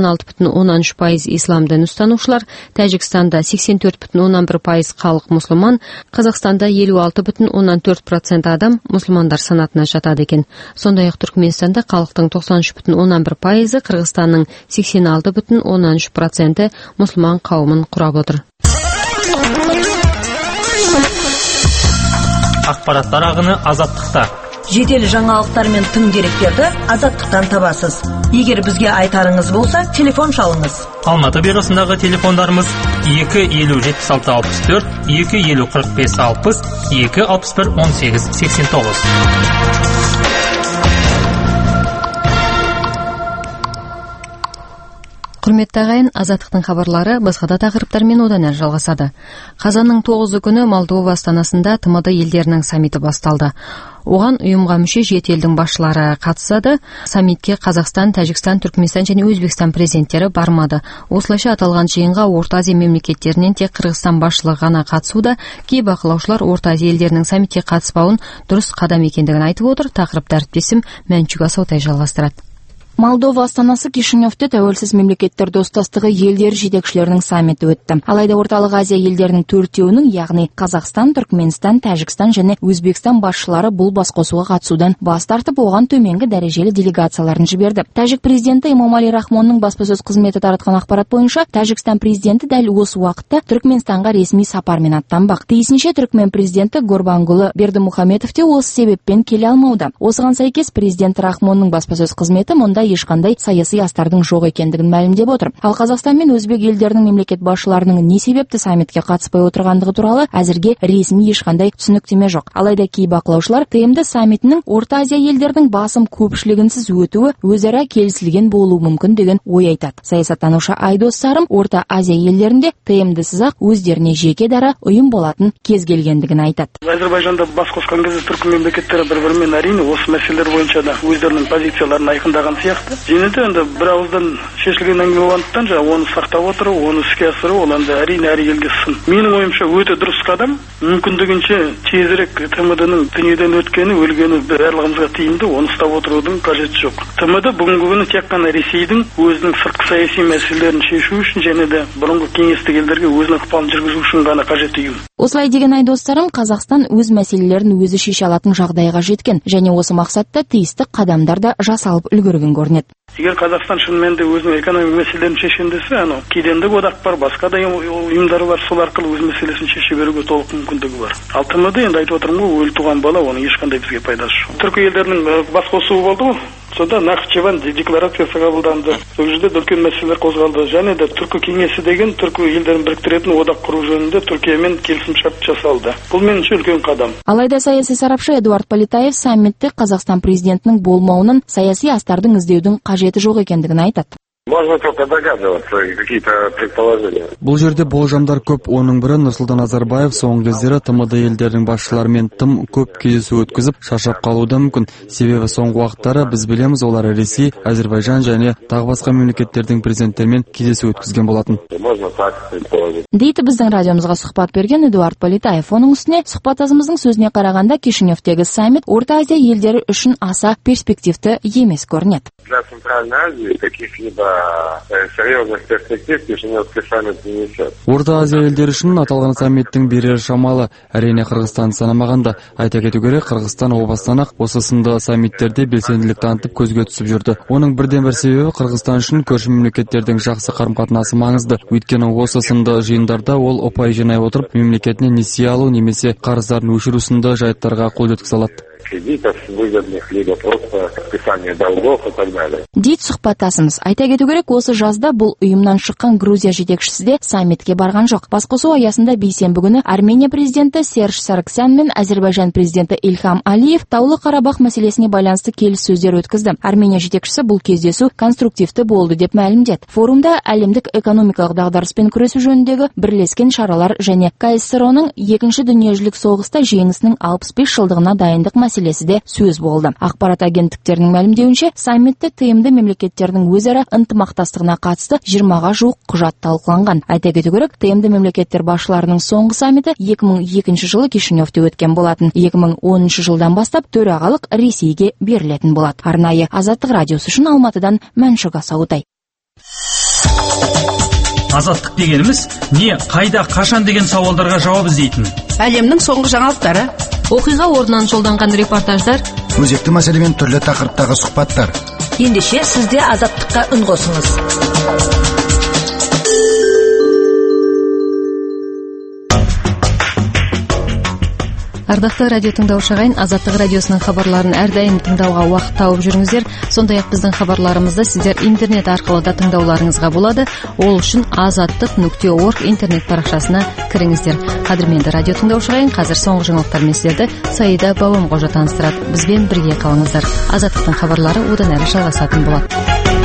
96,13% ислам дін ұстанушылар, Тәжікстанда 84,11% халық мұсылман, Қазақстанда 56,4% адам мұсылмандар санатына жатады екен. Сондай-ақ Түркменстанда халықтың 93,1%, Қырғызстанның 86,13% мұсылман қауымын құрап отыр. Ақпараттар ағыны азаттықта. Жедел жаңалықтар мен тың деректерді азаттықтан табасыз. Егер бізге айтарыңыз болса, телефон шалыңыз. Алматы бюросындағы телефондарымыз 250-76-64, 250-45-60, 261-18-89. Құрметті ағайын, азаттықтың хабарлары басқа да тақырыптармен одан әрі жалғасады. Қазанның 9 күні Молдова астанасында ТМД елдерінің саммиті басталды. Оған ұйымға мүше 7 елдің басшылары қатысады. Саммитке Қазақстан, Тәжікстан, Түркменстан және Өзбекстан президенттері бармады. Осылайша аталған жиынға Орта Азия мемлекеттерінен тек Қырғызстан басшылығы ғана қатысуда. Кей бақылаушылар Орта Азия елдерінің саммитке қатыспауын дұрыс қадам екендігін айтып отыр. Тақырыпты әріптесім Мәншүк Асаутай жалғастырады. Молдова астанасы Кишиневте тәуелсіз мемлекеттер достастығы елдер жетекшілерінің саммиті өтті. Алайда Орталық Азия елдерінің 4-еуінің, яғни Қазақстан, Түркменстан, Тәжікстан және Өзбекстан басшылары бұл басқосуға қатысудан бас тартып, оған төменгі дәрежелі делегацияларын жіберді. Тәжік президенті Эмомали Рахмонның баспасөз қызметі таратқан ақпарат бойынша, Тәжікстан президенті дәл осы уақытта Түркменстанға ресми сапармен аттанбақ. Тиісінше Түркмен президенті Гурбангулы Бердімұхамедов те осы себеппен келе алмауда. Осыған сәйкес президент Рахмонның баспасөз қызметі мұнда ешқандай саяси астардың жоқ екендігін мәлімдеп отыр. Ал Қазақстан мен Өзбек елдерінің мемлекет басшыларының не себепті саммитке қатыспай отырғандығы туралы әзірге ресми ешқандай түсініктеме жоқ. Алайда кей бақылаушылар ТМД саммитінің Орта Азия елдерінің басым көпшілігінсіз өтуі өзара келісілген болуы мүмкін деген ой айтады. Саясаттанушы Айдос Сарым Орта Азия елдерінде ТМД-сіз-ақ өздеріне жеке дара ұйым болатын кез келгендігін айтады. Әзербайжанда бас қосқан кезде түркі мемлекеттері бір-бірімен әрине осы мәселелер бойынша да өздерінің позицияларын айқындаған сияқты. Жеңілді енді бір ауыздан шешілген әңгіме болғандықтан оны сақтап отыру, оны іске асыру, ол енді әрине әр елге сын. Менің ойымша өте дұрыс қадам. Мүмкіндігінше тезірек ТМД-ның дүниеден өткені, өлгені барлығымызға тиімді, оны ұстап отырудың қажеті жоқ. ТМД бүгінгі күні тек қана Ресейдің өзінің сыртқы саяси мәселелерін шешу үшін және де бұрынғы кеңестік елдерге өзінің ықпалын жүргізу үшін ғана қажет ұйым. Осылай деген Айдостарым, Қазақстан өз мәселелерін өзі шеше алатын жағдайға жеткен және осы мақсатта тиісті қадамдар да жасалып үлгерген көрінеді. Егер Қазақстан шынымен де өзінің экономик мәселелерін шешем десе, кедендік одақ бар, басқа да ұйымдар бар, сол арқылы өз мәселесін шеше беруге толық мүмкіндігі бар. Ал ТМД енді айтып отырмын ғой, өлі туған бала, оның ешқандай бізге пайдасы жоқ. Түркі елдерінің басқосуы болды ғой. Сонда Нахчыван декларациясы қабылданды. Сол жерде үлкен мәселелер қозғалды. Және де Түркі кеңесі деген түркі елдерін біріктіретін одақ құру жөнінде Түркиямен келісімшарт жасалды. Бұл меніңше үлкен қадам. Алайда саяси сарапшы Эдуард Политаев саммитте Қазақстан президентінің болмауынан саяси астардың іздеудің қажеті жоқ екендігін айтады. Можно только догадываться, какие-то предположения. Бұл жерде болжамдар көп. Оның бірі Нұрсұлтан Назарбаев соңғы кездері ТМД елдерінің басшыларымен тым көп кездесу өткізіп, шаршап қалуы да мүмкін. Себебі соңғы уақыттары біз білеміз, олар Ресей, Әзербайжан және тағы басқа мемлекеттердің президенттерімен кездесу өткізген болатын. Можно так предположить. Дейді біздің радиомызға сұхбат берген Эдуард Политаев. Оның үстіне сұхбатымыздың сөзіне қарағанда Кишиневтегі саммит Орта Азия елдері үшін аса перспективті емес көрінеді. Для Центральной Азии каких-либо серьезных перспектив Кишиневский саммит не несет. Орта Азия елдері үшін аталған саммиттің берері шамалы. Әрине Қырғызстан санамағанда. Айта кету керек, Қырғызстан о бастан-ақ осы сынды саммиттерде белсенділік танытып көзге түсіп жүрді. Оның бірден бір себебі Қырғызстан үшін көрші мемлекеттердің жақсы қарым-қатынасы маңызды. Өйткені осы сынды жиындарда ол ұпай жинай отырып, мемлекетіне несие алу немесе қарыздарын өшіру сынды жайттарға қол жеткізе алады. Кредитов выгодных, либо просто списание долгов и так далее. Дейді сұхбаттасымыз. Айта кету керек, осы жазда бұл ұйымнан шыққан Грузия жетекшісі де саммитке барған жоқ. Басқосу аясында бейсенбі күні Армения президенті Серж Саргсян мен Әзербайжан президенті Ильхам Алиев Таулы Қарабақ мәселесіне байланысты келіссөздер өткізді. Армения жетекшісі бұл кездесу конструктивті болды деп мәлімдеді. Форумда әлемдік экономикалық дағдарыспен күресу жөніндегі бірлескен шаралар және КСРО-ның екінші дүниежүзілік соғыста жеңісінің 65 жылдығына дайындық мәселесі де сөз болды. Ақпарат агенттіктерінің мәлімдеуінше, саммитте ТМД мемлекеттерінің өзара ынтымақтастығына қатысты 20-ға жуық құжат талқыланған. Айта кету керек, ТМД мемлекеттер басшыларының соңғы саммиті 2002 жылы Кишиневте өткен болатын. 2010 жылдан бастап төрағалық Ресейге берілетін болады. Арнайы Азаттық радиосы үшін Алматыдан Мәншүк Асаутай. Азаттық дегеніміз не, қайда, қашан деген сауалдарға жауап іздейтін әлемнің соңғы жаңалықтары, оқиға орнынан жолданған репортаждар, өзекті мәселемен түрлі тақырыптағы сұхбаттар. Ендеше сізде азаттыққа үн қосыңыз. Ардақты радио тыңдаушы ағайын, Азаттық радиосының хабарларын әрдайым тыңдауға уақыт тауып жүріңіздер. Сондай-ақ біздің хабарларымызды сіздер интернет арқылы да тыңдауларыңызға болады. Ол үшін azаттық.org интернет парақшасына кіріңіздер. Қадірменді радио тыңдаушы ағайын, қазір соңғы жаңалықтармен сіздерді Саида Бауымқожа таныстырады. Бізбен бірге қалыңыздар. Азаттықтың хабарлары одан әрі жалғасатын болады.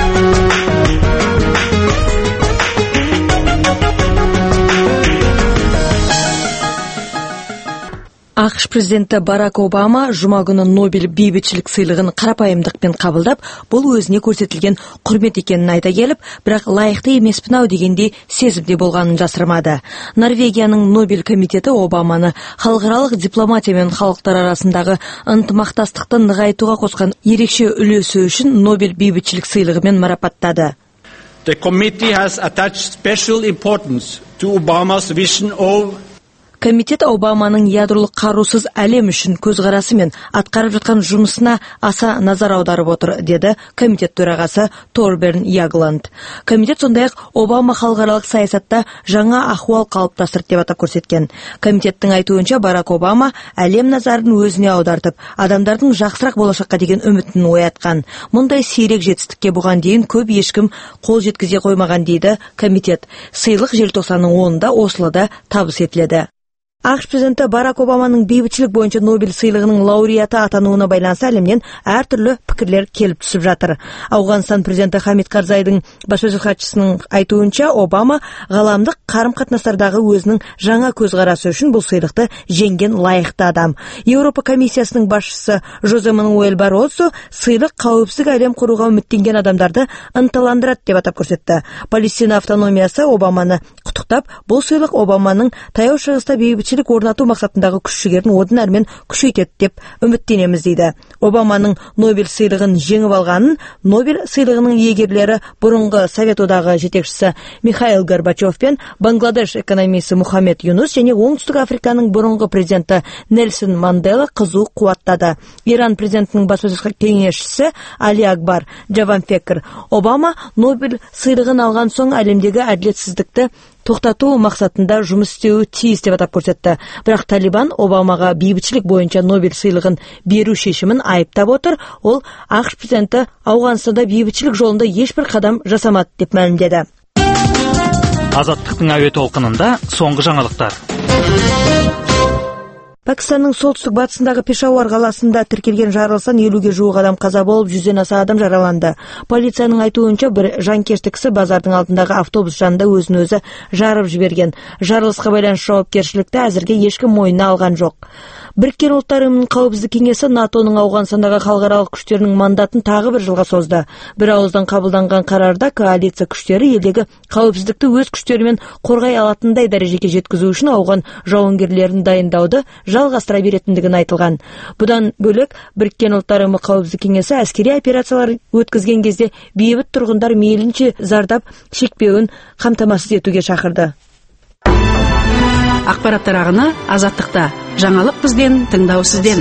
ақш президенті Барак Обама жұма күні Нобель бейбітшілік сыйлығын қарапайымдықпен қабылдап, бұл өзіне көрсетілген құрмет екенін айта келіп, бірақ лайықты емеспін-ау дегендей сезімде болғанын жасырмады. Норвегияның Нобель комитеті Обаманы халықаралық дипломатия мен халықтар арасындағы ынтымақтастықты нығайтуға қосқан ерекше үлесі үшін Нобель бейбітшілік сыйлығымен марапаттады. The committee has attached special importance to Obama's vision of Комитет Обаманың ядролық қарусыз әлем үшін көзқарасы мен атқарып жатқан жұмысына аса назар аударып отыр, деді комитет төрағасы Торберн Ягланд. Комитет сондай-ақ Обама халықаралық саясатта жаңа ахуал қалыптастырды деп атап көрсеткен. Комитеттің айтуынша Барак Обама әлем назарын өзіне аудартып, адамдардың жақсырақ болашаққа деген үмітін оятқан. Мұндай сирек жетістікке бұған дейін көп ешкім қол жеткізе қоймаған дейді комитет. Сыйлық желтоқсанның 10-да Ослода табыс етіледі. ақш президенті Барак Обаманың бейбітшілік бойынша Нобель сыйлығының лауреаты атануына байланысты әлемнен әртүрлі пікірлер келіп түсіп жатыр. Ауғанстан президенті Хамид Карзайдың баспасөз хатшысының айтуынша, Обама ғаламдық қарым-қатынастардағы өзінің жаңа көзқарасы үшін бұл сыйлықты жеңген лайықты адам. Еуропа комиссиясының басшысы Жозе Мануэль Баррозо сыйлық қауіпсіз әлем құруға үміттенген адамдарды ынталандырады деп атап көрсетті. Палестина автономиясы Обаманы құттықтап, бұл сыйлық Обаманың таяу шығыста бейбітшілік орнату мақсатындағы күш-жігерін одан әрмен күшейтеді деп үміттенеміз дейді. Обаманың Нобель сыйлығын жеңіп алғанын Нобель сыйлығының иегерлері бұрынғы Совет одағы жетекшісі Михаил Горбачев пен Бангладеш экономисі Мухаммед Юнус және Оңтүстік Африканың бұрынғы президенті Нельсон Мандела қызу қуаттады. Иран президентінің баспасөз кеңесшісі Али Акбар Джаванбекер Обама Нобель сыйлығын алған соң әлемдегі әділетсіздікті тоқтату мақсатында жұмыс істеуі тиіс деп атап көрсетті. Бірақ Талибан Обамаға бейбітшілік бойынша Нобель сыйлығын беру шешімін айыптап отыр. Ол ақш президенті Ауғанстанда бейбітшілік жолында ешбір қадам жасамады деп мәлімдеді. Азаттықтың әуе толқынында соңғы жаңалықтар. Пәкістанның солтүстік батысындағы Пешауар қаласында тіркелген жарылыстан 50-ге жуық адам қаза болып, 100-ден аса адам жараланды. Полицияның айтуынша, бір жанкешті кісі базардың алдындағы автобус жанында өзін өзі жарып жіберген. Жарылысқа байланысты жауапкершілікті әзірге ешкім мойнына алған жоқ. Біріккен ұлттар ұйымының қауіпсіздік кеңесі НАТОның Ауғанстандағы халықаралық күштерінің мандатын тағы бір жылға созды. Бір ауыздан қабылданған қарарда коалиция күштері елдегі қауіпсіздікті өз күштерімен қорғай алатындай дәрежеге жеткізу үшін ауған жауынгерлерін дайындауды жалғастыра беретіндігін айтылған. Бұдан бөлек Біріккен ұлттар ұйымы қауіпсіздік кеңесі әскери операциялар өткізген кезде бейбіт тұрғындар мейлінше зардап шекпеуін қамтамасыз етуге шақырды. Ақпараттар ағыны Азаттықта. Жаңалық бізден, тыңдау сізден.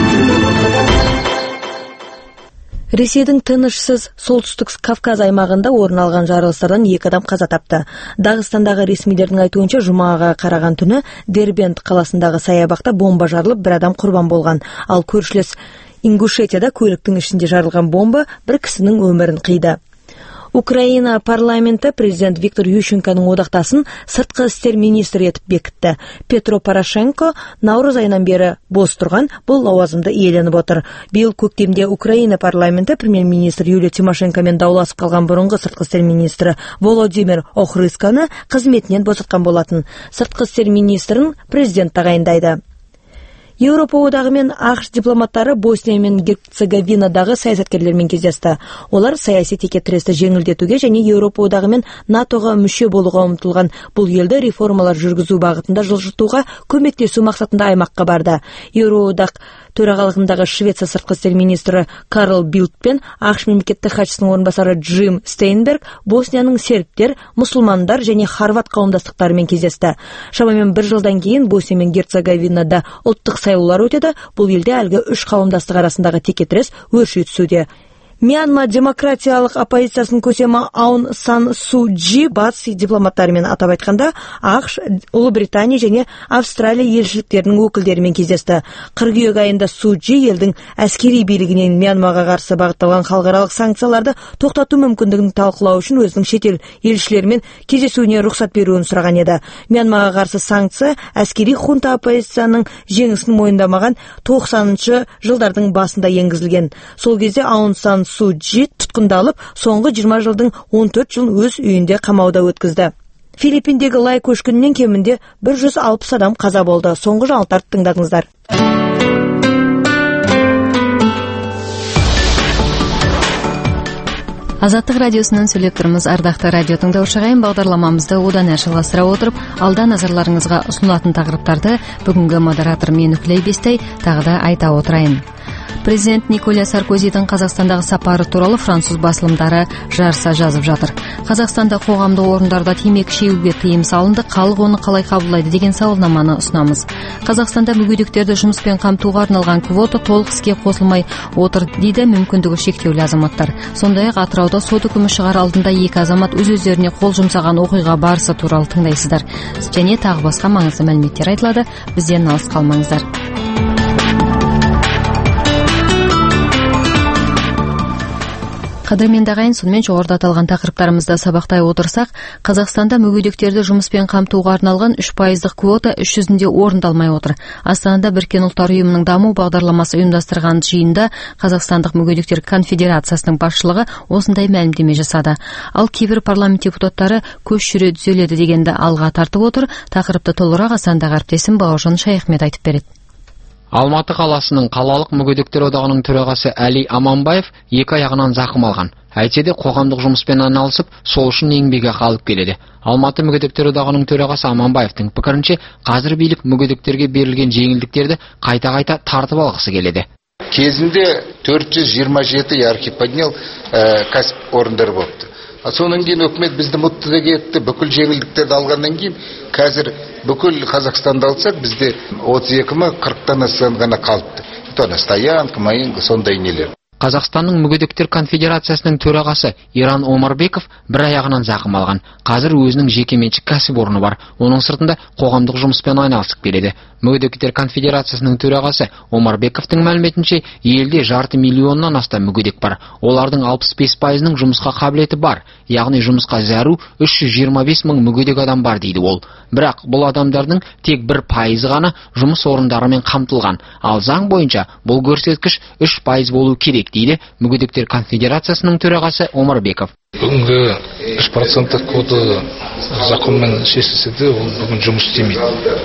Ресейдің тынышсыз солтүстік Кавказ аймағында орын алған жарылыстардан 2 адам қаза тапты. Дағыстандағы ресмилердің айтуынша, жұмаға қараған түні Дербент қаласындағы саябақта бомба жарылып, бір адам құрбан болған. Ал көршілес Ингушетияда көліктің ішінде жарылған бомба бір кісінің өмірін қиды. Украина парламенті президент Виктор Ющенконың одақтасын сыртқы істер министрі етіп бекітті. Петро Порошенко наурыз айынан бері бос тұрған бұл лауазымды иеленіп отыр. Биыл көктемде Украина парламенті премьер-министр Юлия Тимошенкомен дауласып қалған бұрынғы сыртқы істер министрі Володимир Охрысканы қызметінен босатқан болатын. Сыртқы істер министрін президент тағайындайды. Еуропа одағы мен ақш дипломаттары Босния мен Герцеговинадағы саясаткерлермен кездесті. Олар саяси текетіресті жеңілдетуге және Еуропа одағы мен НАТОға мүше болуға ұмтылған бұл елді реформалар жүргізу бағытында жылжытуға көмектесу мақсатында аймаққа барды. Еуроодақ төрағалығындағы Швеция сыртқы істер министрі Карл Билд пен ақш мемлекеттік хатшысының орынбасары Джим Стейнберг Боснияның сербтер, мұсылмандар және хорват қауымдастықтарымен кездесті. Шамамен бір жылдан кейін Босния мен Герцеговинада ұлттық сайлаулар өтеді. Бұл елде әлгі үш қауымдастық арасындағы текетірес өрши түсуде. Мьянма демократиялық оппозициясының көсемі Аун Сан Су Чжи батыс дипломаттарымен атап айтқанда ақш, Ұлыбритания және Австралия елшіліктерінің өкілдерімен кездесті. Қыркүйек айында Су Чжи елдің әскери билігінен Мьянмаға қарсы бағытталған халықаралық санкцияларды тоқтату мүмкіндігін талқылау үшін өзінің шетел елшілерімен кездесуіне рұқсат беруін сұраған еді. Мьянмаға қарсы санкция әскери хунта оппозицияның жеңісін мойындамаған 90-шы жылдардың басында енгізілген. Сол кезде Аун Сан Су Чжи тұтқындалып, соңғы 20 жылдың 14 жылын өз үйінде қамауда өткізді. Филиппиндегі лай көшкінінен кемінде 160 адам қаза болды. Соңғы жаңалықтарды тыңдадыңыздар. Азаттық радиосынан сөйлеп тұрмыз. Ардақты радио тыңдаушыға бағдарламамызды одан жалғастыра отырып, алда назарларыңызға ұсынылатын тақырыптарды бүгінгі модератор мен Үкілей Бестай тағы да айта отырайын. Президент Николя Саркозидің Қазақстандағы сапары туралы француз басылымдары жарыса жазып жатыр. Қазақстанда қоғамдық орындарда темекі шегуге тыйым салынды, халық оны қалай қабылдайды деген сауалнаманы ұсынамыз. Қазақстанда мүгедектерді жұмыспен қамтуға арналған квота толық іске қосылмай отыр дейді мүмкіндігі шектеулі азаматтар. Сондай-ақ Атырауда сот үкімі шығар алдында екі азамат өз-өздеріне қол жұмсаған оқиға барысы туралы тыңдайсыздар. Және тағы басқа маңызды мәліметтер айтылады. Бізден алыс қалмаңыздар. Қадірменді ағайын, сонымен жоғарыда аталған тақырыптарымызды сабақтай отырсақ, Қазақстанда мүгедектерді жұмыспен қамтуға арналған 3% квота іс жүзінде орындалмай отыр. Астанада Біріккен ұлттар ұйымының даму бағдарламасы ұйымдастырған жиында Қазақстандық мүгедектер конфедерациясының басшылығы осындай мәлімдеме жасады. Ал кейбір парламент депутаттары көш жүре түзеледі дегенді алға тартып отыр. Тақырыпты толығырақ Астанадағы әріптесім Бауыржан Шайахмет айтып береді. Алматы қаласының қалалық мүгедектер одағының төрағасы Әли Аманбаев екі аяғынан зақым алған. Әйтсе де қоғамдық жұмыспен айналысып, сол үшін еңбекақы алып келеді. Алматы мүгедектер одағының төрағасы Аманбаевтың пікірінше, қазір билік мүгедектерге берілген жеңілдіктерді қайта-қайта тартып алғысы келеді. Кезінде 427 яркий поднял кәсіпорындар болыпты. Соның кейін өкімет бізді мұттыда кетті, бүкіл жеңілдіктерді алғаннан кейін, қазір бүкіл Қазақстанды алсақ, бізде 32-40-тан астан ғана қалыпты. Тоны стоянка, майынғы, сондай нелер. Қазақстанның мүгедектер конфедерациясының төрағасы Иран Омарбеков бір аяғынан зақым алған. Қазір өзінің жекеменшік кәсіпорны бар. Оның сыртында қоғамдық жұмыспен айналысып келеді. Мүгедектер конфедерациясының төрағасы Омарбековтың мәліметінше, елде 500 миллионнан астам мүгедек бар. Олардың 65%-ның жұмысқа қабілеті бар. Яғни жұмысқа зәру 325 мың мүгедек адам бар дейді ол. Бірақ бұл адамдардың тек 1% ғана жұмыс орындарымен қамтылған. Ал заң бойынша бұл көрсеткіш 3% болу керек дейді мүгедектер конфедерациясының төрағасы Омарбеков. Бүгінгі 3% квота законмен шешілсе де, ол бүгін жұмыс істемейді.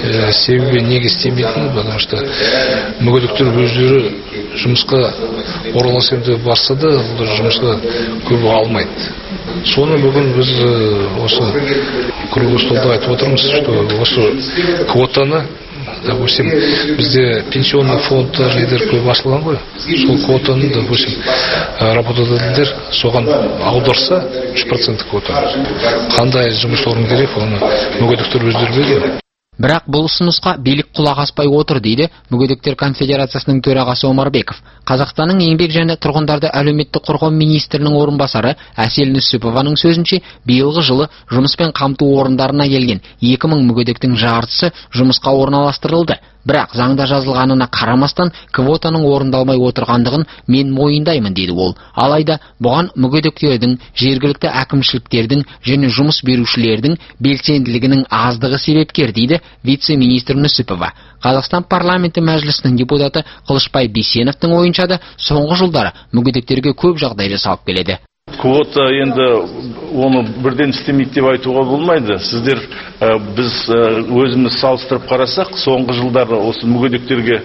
Себебі неге істемейтін? Потому что мүгедектер өздері жұмысқа орналасам деп барса да, олар жұмысқа көбі алмайды. Соны бүгін біз осы круглый столда айтып отырмыз, что осы квотаны, допустим, бізде пенсионный фондтар көп ашылған ғой. Сол квотаны, допустим, работодателдер соған аударса, 3% квотаны. Қандай жұмыс орын керек, оны мүгедектер өздері біледі. Бірақ бұл ұсынысқа билік құлақ аспай отыр дейді мүгедектер конфедерациясының төрағасы Омарбеков. Қазақстанның еңбек және тұрғындарды әлеуметтік қорғау министрінің орынбасары Әсел Нүсіпованың сөзінше, биылғы жылы жұмыспен қамту орындарына келген 2000 мүгедектің жартысы жұмысқа орналастырылды. Бірақ заңда жазылғанына қарамастан квотаның орындалмай отырғандығын мен мойындаймын дейді ол. Алайда бұған мүгедектердің, жергілікті әкімшіліктердің және жұмыс берушілердің белсенділігінің аздығы себепкер дейді вице-министр Нүсіпова. Қазақстан парламенті мәжілісінің депутаты Қылышбай Бейсеновтың ойынша да соңғы жылдары мүгедектерге көп жағдай жасалып келеді. Квота енді оны бірден істемейді деп айтуға болмайды. Сіздер біз өзіміз салыстырып қарасақ, соңғы жылдары осы мүгедектерге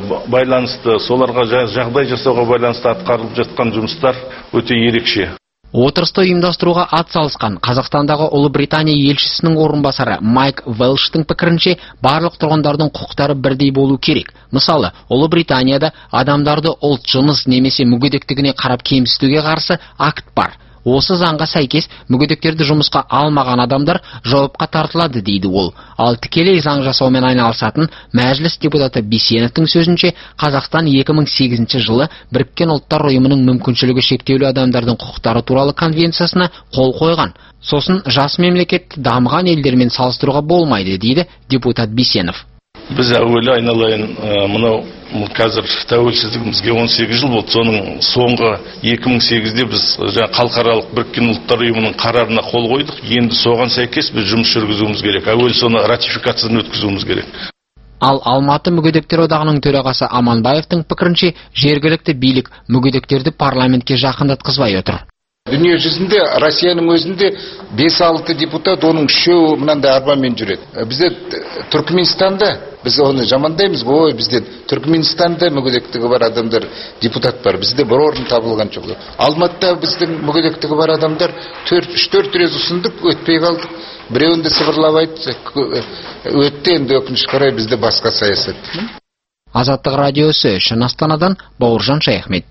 байланысты, соларға жағдай жасауға байланысты атқарылып жатқан жұмыстар өте ерекше. Отырысты ұйымдастыруға атсалысқан Қазақстандағы Ұлыбритания елшісінің орынбасары Майк Велштің пікірінше, барлық тұрғындардың құқықтары бірдей болу керек. Мысалы, Ұлыбританияда адамдарды ұлт, жыныс немесе мүгедектігіне қарап кемсітуге қарсы акт бар. Осы заңға сәйкес мүгедектерді жұмысқа алмаған адамдар жауапқа тартылады дейді ол. Ал тікелей заң жасаумен айналысатын мәжіліс депутаты Бисеновтың сөзінше, Қазақстан 2008 жылы Біріккен ұлттар ұйымының мүмкіншілігі шектеулі адамдардың құқықтары туралы конвенциясына қол қойған. Сосын жас мемлекетті дамыған елдермен салыстыруға болмайды дейді депутат Бисенов. Біз әуелі айналайын мынау қазір тәуелсіздігімізге 18 жыл болды. Соның соңғы 2008-де біз халықаралық Біріккен ұлттар ұйымының қарарына қол қойдық. Енді соған сәйкес біз жұмыс жүргізуіміз керек. Әуелі соны ратификациядан өткізуіміз керек. Ал Алматы мүгедектер одағының төрағасы Аманбаевтың пікірінше, жергілікті билік мүгедектерді парламентке жақындатқызбай отыр. Дүние жүзінде Россияның өзінде 5-6 депутат, оның 3-і мынандай арбамен жүреді. Бізде Түркменстанда, біз оны жамандаймыз, ой, бізде Түркменстанда мүгедектігі бар адамдар депутат бар. Бізде бір орын табылған жоқ. Алматыда біздің мүгедектігі бар адамдар 3-4 рет ұсындық, өтпей қалдық. Біреуінде сыбырлап айтты, өтті, енді өкінішке қарай бізде басқа саясат. Азаттық радиосы үшін Астанадан Бауыржан Шаяхмет.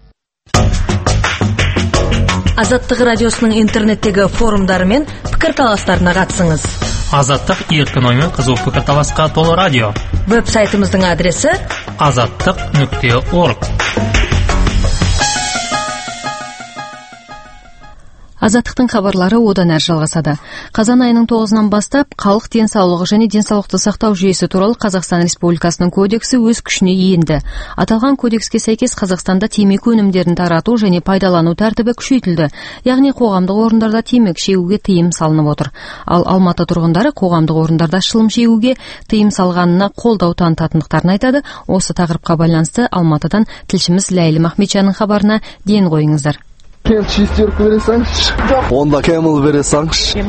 Азаттық радиосының интернеттегі форумдары мен пікірталастарына қатысыңыз. Азаттық еркін оймен қызу пікірталасқа толы радио. Веб-сайтымыздың адресі azаттық.org. Азаттықтың хабарлары одан әрі жалғасады. Қазан айының 9-нан бастап халық денсаулығы және денсаулықты сақтау жүйесі туралы Қазақстан Республикасының кодексі өз күшіне енді. Аталған кодекске сәйкес Қазақстанда темекі өнімдерін тарату және пайдалану тәртібі күшейтілді. Яғни қоғамдық орындарда темекі шегуге тыйым салынып отыр. Ал Алматы тұрғындары қоғамдық орындарда шылым шегуге тыйым салғанына қолдау танытатындықтарын айтады. Осы тақырыпқа байланысты Алматыдан тілшіміз Ләйлі Махметжанның хабарына ден қойыңыздар. Шестерку бере салыңызшы. Онда Camel бере салыңызшы.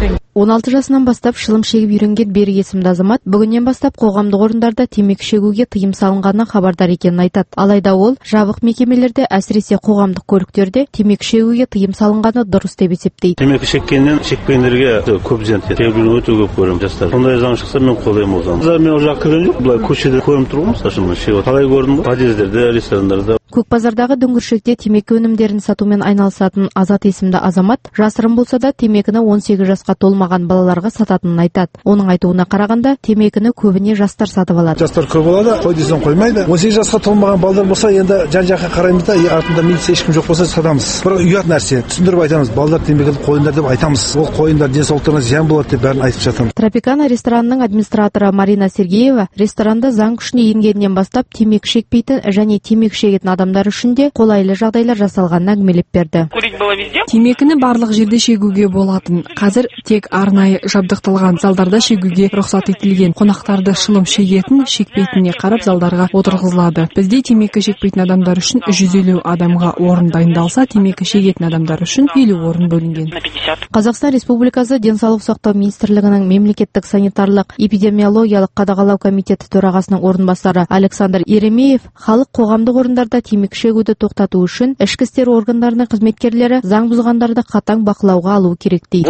16 жасынан бастап шылым шегіп үйренген Берік есімді азамат бүгіннен бастап қоғамдық орындарда темекі шегуге тыйым салынғанына хабардар екенін айтады. Алайда ол жабық мекемелерде, әсіресе қоғамдық көліктерде темекі шегуге тыйым салынғаны дұрыс деп есептейді. Темекі шеккеннен шекпендерге көп зиян тиеді. Шегуін өте көп көремін жастар. Сондай заң шықса мен қолдаймын ол заңды. Мен ол жаққа кірген жоқ. Былай көшеде көріп тұрмын, сашымын шегіп. Қалай көрдім ба? Подъездерде, ресторандарда. Көкбазардағы дүңгіршекте темекі өнімдерін сатумен айналысатын Азат есімді азамат жасырын болса да темекіні 18 жасқа толмаған балаларға сататынын айтады. Оның айтуына қарағанда темекіні көбіне жастар сатып алады. Жастар көп болады, қой десең қоймайды. 18 жасқа толмаған балдар болса, енді жан-жаққа қараймыз да, артында милиция ешкім жоқ болса сатамыз. Бір ұят нәрсе, түсіндіріп айтамыз. Балдар темекіні қойыңдар деп айтамыз. Ол қойыңдар денсаулықтарына зиян болады деп бәрін айтып жатамыз. Тропикана ресторанының администраторы Марина Сергеева ресторанды заң күшіне енгеннен бастап темекі шекпейтін және темекі шегетін адамдар үшін де қолайлы жағдайлар жасалғанын әңгімелеп берді. Темекіні барлық жерде шегуге болатын. Қазір тек арнайы жабдықталған залдарда шегуге рұқсат етілген. Қонақтарды шылым шегетін, шекпейтініне қарап залдарға отырғызылады. Бізде темекі шекпейтін адамдар үшін 150 адамға орын дайындалса, темекі шегетін адамдар үшін 50 орын бөлінген. Қазақстан Республикасы денсаулық сақтау министрлігінің мемлекеттік санитарлық эпидемиологиялық қадағалау комитеті төрағасының орынбасары Александр Еремеев халық қоғамдық орындарда темекі шегуді тоқтату үшін ішкі істер органдарының қызметкерлері заң бұзғандарды қатаң бақылауға алу керек дейді.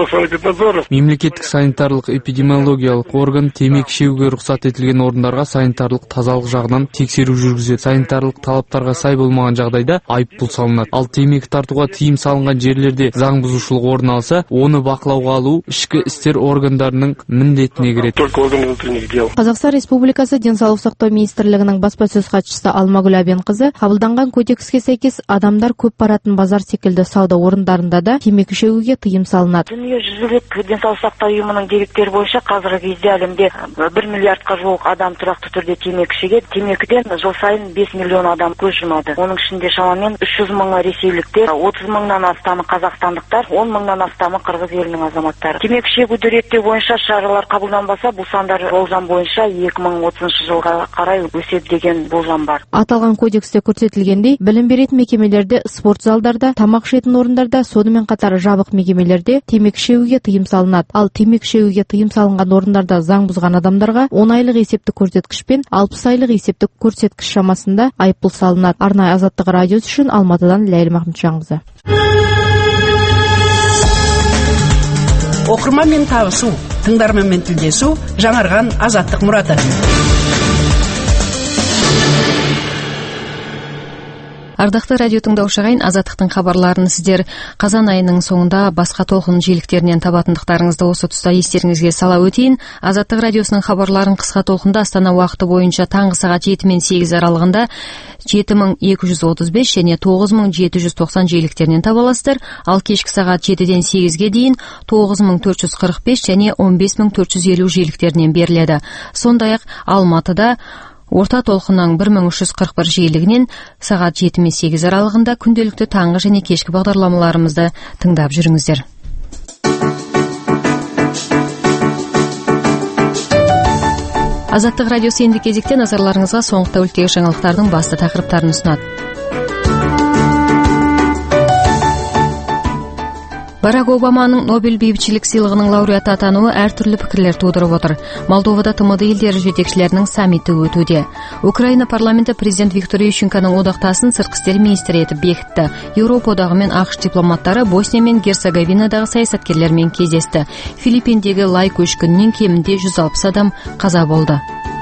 Мемлекеттік санитарлық эпидемиологиялық орган темекі шегуге рұқсат етілген орындарға санитарлық тазалық жағынан тексеру жүргізеді. Санитарлық талаптарға сай болмаған жағдайда айыппұл салынады. Ал темекі тартуға тыйым салынған жерлерде заң бұзушылық орын алса, оны бақылауға алу ішкі істер органдарының міндетіне кіреді. Қазақстан Республикасы денсаулық сақтау министрлігінің баспасөз хатшысы Алмагүл Абенқызы қабылданған кодекске сәйкес адамдар көп баратын базар секілді сауда орындарында да темекі шегуге тыйым салынады. Дүниежүзілік денсаулық сақтау ұйымының деректері бойынша қазіргі кезде әлемде 1 миллиардқа жуық адам тұрақты түрде темекі шегеді. Темекіден жыл сайын 5 миллион адам көз жұмады. Оның ішінде шамамен 300 мың ресейліктер, 30 мыңнан астамы қазақстандықтар, 10 мыңнан астамы қырғыз елінің азаматтары. Темекі шегуді реттеу бойынша шаралар қабылданбаса, бұл сандар болжам бойынша 2030 жылға қарай өседі деген болжам бар. Аталған кодексте көрсетілгендей, білім беретін мекемелерде, спорт залдарда, тамақ ішетін орындарда, сонымен қатар жабық мекемелерде темекі шегуге тыйым салынады. Ал темекі шегуге тыйым салынған орындарда заң бұзған адамдарға 10 айлық есептік көрсеткіш пен 60 айлық есептік көрсеткіш шамасында айыппұл салынады. Арнайы Азаттық радиосы үшін Алматыдан Ләйлі Махметжанқызы. оқырманмен табысу, тыңдарманмен тілдесу, жаңарған азаттық мұраты. Ардақты радио тыңдаушы ағайын, азаттықтың хабарларын сіздер қазан айының соңында басқа толқын жиіліктерінен табатындықтарыңызды осы тұста естеріңізге сала өтейін. Азаттық радиосының хабарларын қысқа толқында Астана уақыты бойынша таңғы сағат 7 мен 8 аралығында 7235 және 9790 жиіліктерінен таба аласыздар. Ал кешкі сағат 7-ден 8-ге дейін 9445 және 15450 жиіліктерінен беріледі. Сондай-ақ Алматыда орта толқынның 1341 жиілігінен сағат 7 мен 8 аралығында күнделікті таңғы және кешкі бағдарламаларымызды тыңдап жүріңіздер. Азаттық радиосы енді кезекте назарларыңызға соңғы тәуліктегі жаңалықтардың басты тақырыптарын ұсынады. Барак Обаманың Нобель бейбітшілік сыйлығының лауреаты атануы әртүрлі пікірлер тудырып отыр. Молдовада ТМД елдері жетекшілерінің саммиті өтуде. Украина парламенті президент Виктор Ющенконың одақтасын сыртқы істер министрі етіп бекітті. Еуропа одағы мен ақш дипломаттары Босния мен Герцеговинадағы саясаткерлермен кездесті. Филиппиндегі лай көшкінінен кемінде 160 адам қаза болды.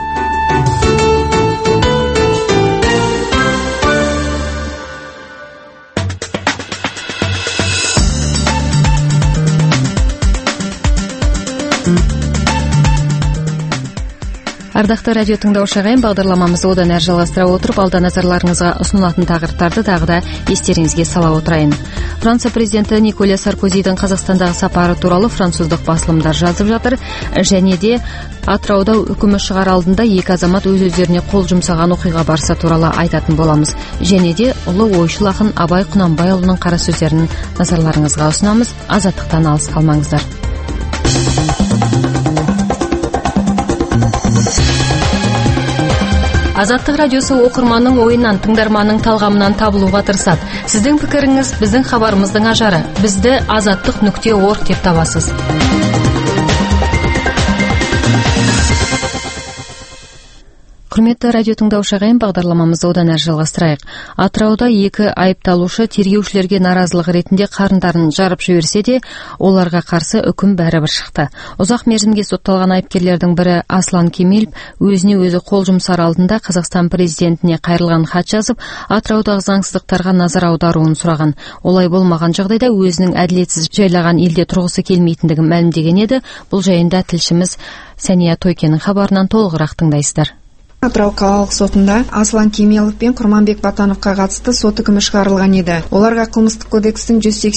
Ардақты радио тыңдаушы ағайын, бағдарламамызды одан әрі жалғастыра отырып, алда назарларыңызға ұсынылатын тақырыптарды тағы да естеріңізге сала отырайын. Франция президенті Николя Саркозидің Қазақстандағы сапары туралы француздық басылымдар жазып жатыр, және де Атырауда үкімі шығар алдында екі азамат өз-өздеріне қол жұмсаған оқиға барса туралы айтатын боламыз. Және де ұлы ойшыл ақын Абай Құнанбайұлының қара сөздерін назарларыңызға ұсынамыз. Азаттықтан алыс қалмаңыздар. Азаттық радиосы оқырманның ойынан, тыңдарманның талғамынан табылуға тырысады. Сіздің пікіріңіз біздің хабарымыздың ажары. Бізді azatliq.org деп табасыз. Құрметті радио тыңдаушы ағайын, бағдарламамызды одан әрі жалғастырайық. Атырауда екі айыпталушы тергеушілерге наразылық ретінде қарындарын жарып жіберсе де, оларға қарсы үкім бәрібір шықты. Ұзақ мерзімге сотталған айыпкерлердің бірі Аслан Кемелов өзіне өзі қол жұмсар алдында Қазақстан президентіне қайырылған хат жазып, Атыраудағы заңсыздықтарға назар аударуын сұраған. Олай болмаған жағдайда өзінің әділетсіз жайлаған елде тұрғысы келмейтіндігін мәлімдеген еді. Бұл жайында тілшіміз Сәния Тойкенің хабарынан толығырақ тыңдайсыздар. Атырау қалалық сотында Аслан Кемелов пен Құрманбек Батановқа қатысты сот үкімі шығарылған еді. Оларға қылмыстық кодекстің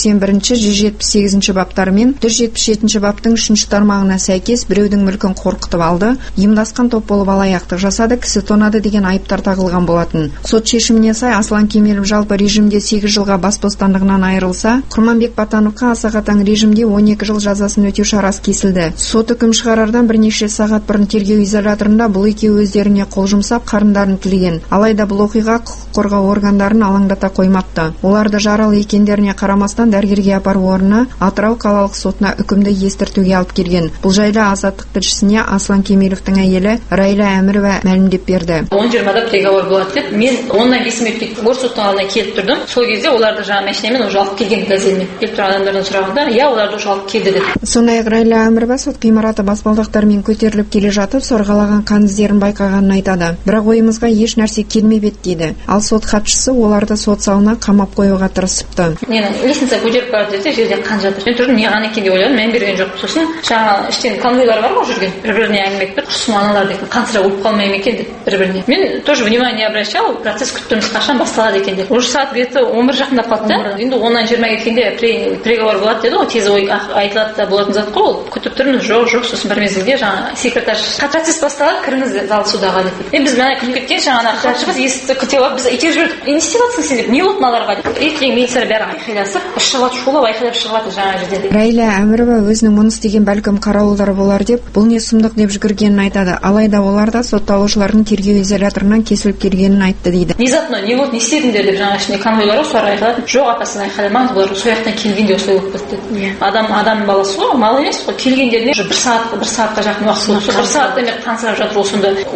181-178 баптары мен 177 баптың 3 тармағына сәйкес біреудің мүлкін қорқытып алды, ұйымдасқан топ болып алаяқтық жасады, кісі тонады деген айыптар тағылған болатын. Сот шешіміне сай Аслан Кемелов жалпы режимде 8 жылға бас бостандығынан айырылса, Құрманбек Батановқа аса қатаң режимде 12 жыл жазасын өтеу шарасы кесілді. Сот үкім шығарардан бірнеше сағат бұрын тергеу изоляторында бұл екеуі өздеріне қол жұмсап қарындарын тілеген. Алайда бұл оқиға құқық қорғау органдарын алаңдата қоймапты. Оларды жаралы екендеріне қарамастан дәрігерге апару орнына Атырау қалалық сотына үкімді естіртуге алып келген. Бұл жайлы Азаттық тілшісіне Аслан Кемеловтың әйелі Райла Әмірова мәлімдеп берді. 10-20 приговор болады деп, мен оннан 5 минут гор соттың алдына келіп тұрдым. Сол кезде оларды жаңа машинамен уже алып келген газельмен. Келіп тұрған адамдардан сұрағанда, иә, оларды уже алып келді деді. Сондай-ақ Райла Әмірова сот ғимараты баспалдақтармен көтеріліп келе жатып, сорғалаған қан іздерін байқағанын айтады. Бірақ ойымызға еш нәрсе келмеп еді дейді. Ал сот хатшысы оларды сот залына қамап қоюға тырысыпты. Мені лестница көтеріп барды деді, жерде қан жатыр. Мен тұрдым, не қан екен деп ойладым, мен берген жоқ. Сосын жаңа іштен конвойлар бар ғой жүрген, бір-біріне әңгіме айтып, құрсын аналар дейтін, қансыра өліп қалмай ма екен деп бір-біріне. Мен тоже внимание обращал, процесс күттіміз қашан басталады екен деп. Уже сағат беті 11 жақындап қалды да. Енді 10-20 кеткенде приговор болады деді ғой, тез ой айтылады да болатын зат қой ол. Күтіп тұрмыз, жоқ, сосын бір мезгілде жаңа секретарь процесс басталады, кіріңіз зал судаға деп. Біз мына күліп кеткен жаңа хатшымыз есікті күтіп алып, біз итеріп жібердік. Не істеп жатсың сен деп, не болды мыналарға деп. Ертең милиция бәрі айқайласып, шығып шулап айқайлап шығып жатыр жаңа жерден. Райла Әмірова өзінің мұны істеген бәлкім қарауылдары болар деп, бұл не сұмдық деп жүгіргенін айтады. Алайда олар да сотталушылардың тергеу изоляторынан кесіліп келгенін айтты дейді. Не затно, не болды, не істедіңдер деп жаңа ішінде конвойлар ғой, солар айқайлады. Жоқ, апа, сіз айқайламаңыз, бұлар сол жақтан келгенде осылай болып кетті деді. Адам баласы ғой, мал емес қой. Келгендеріне бір сағатқа жақын уақыт болды. Бір сағатта мен қан сырап жатыр, ол сонда өліп қалса не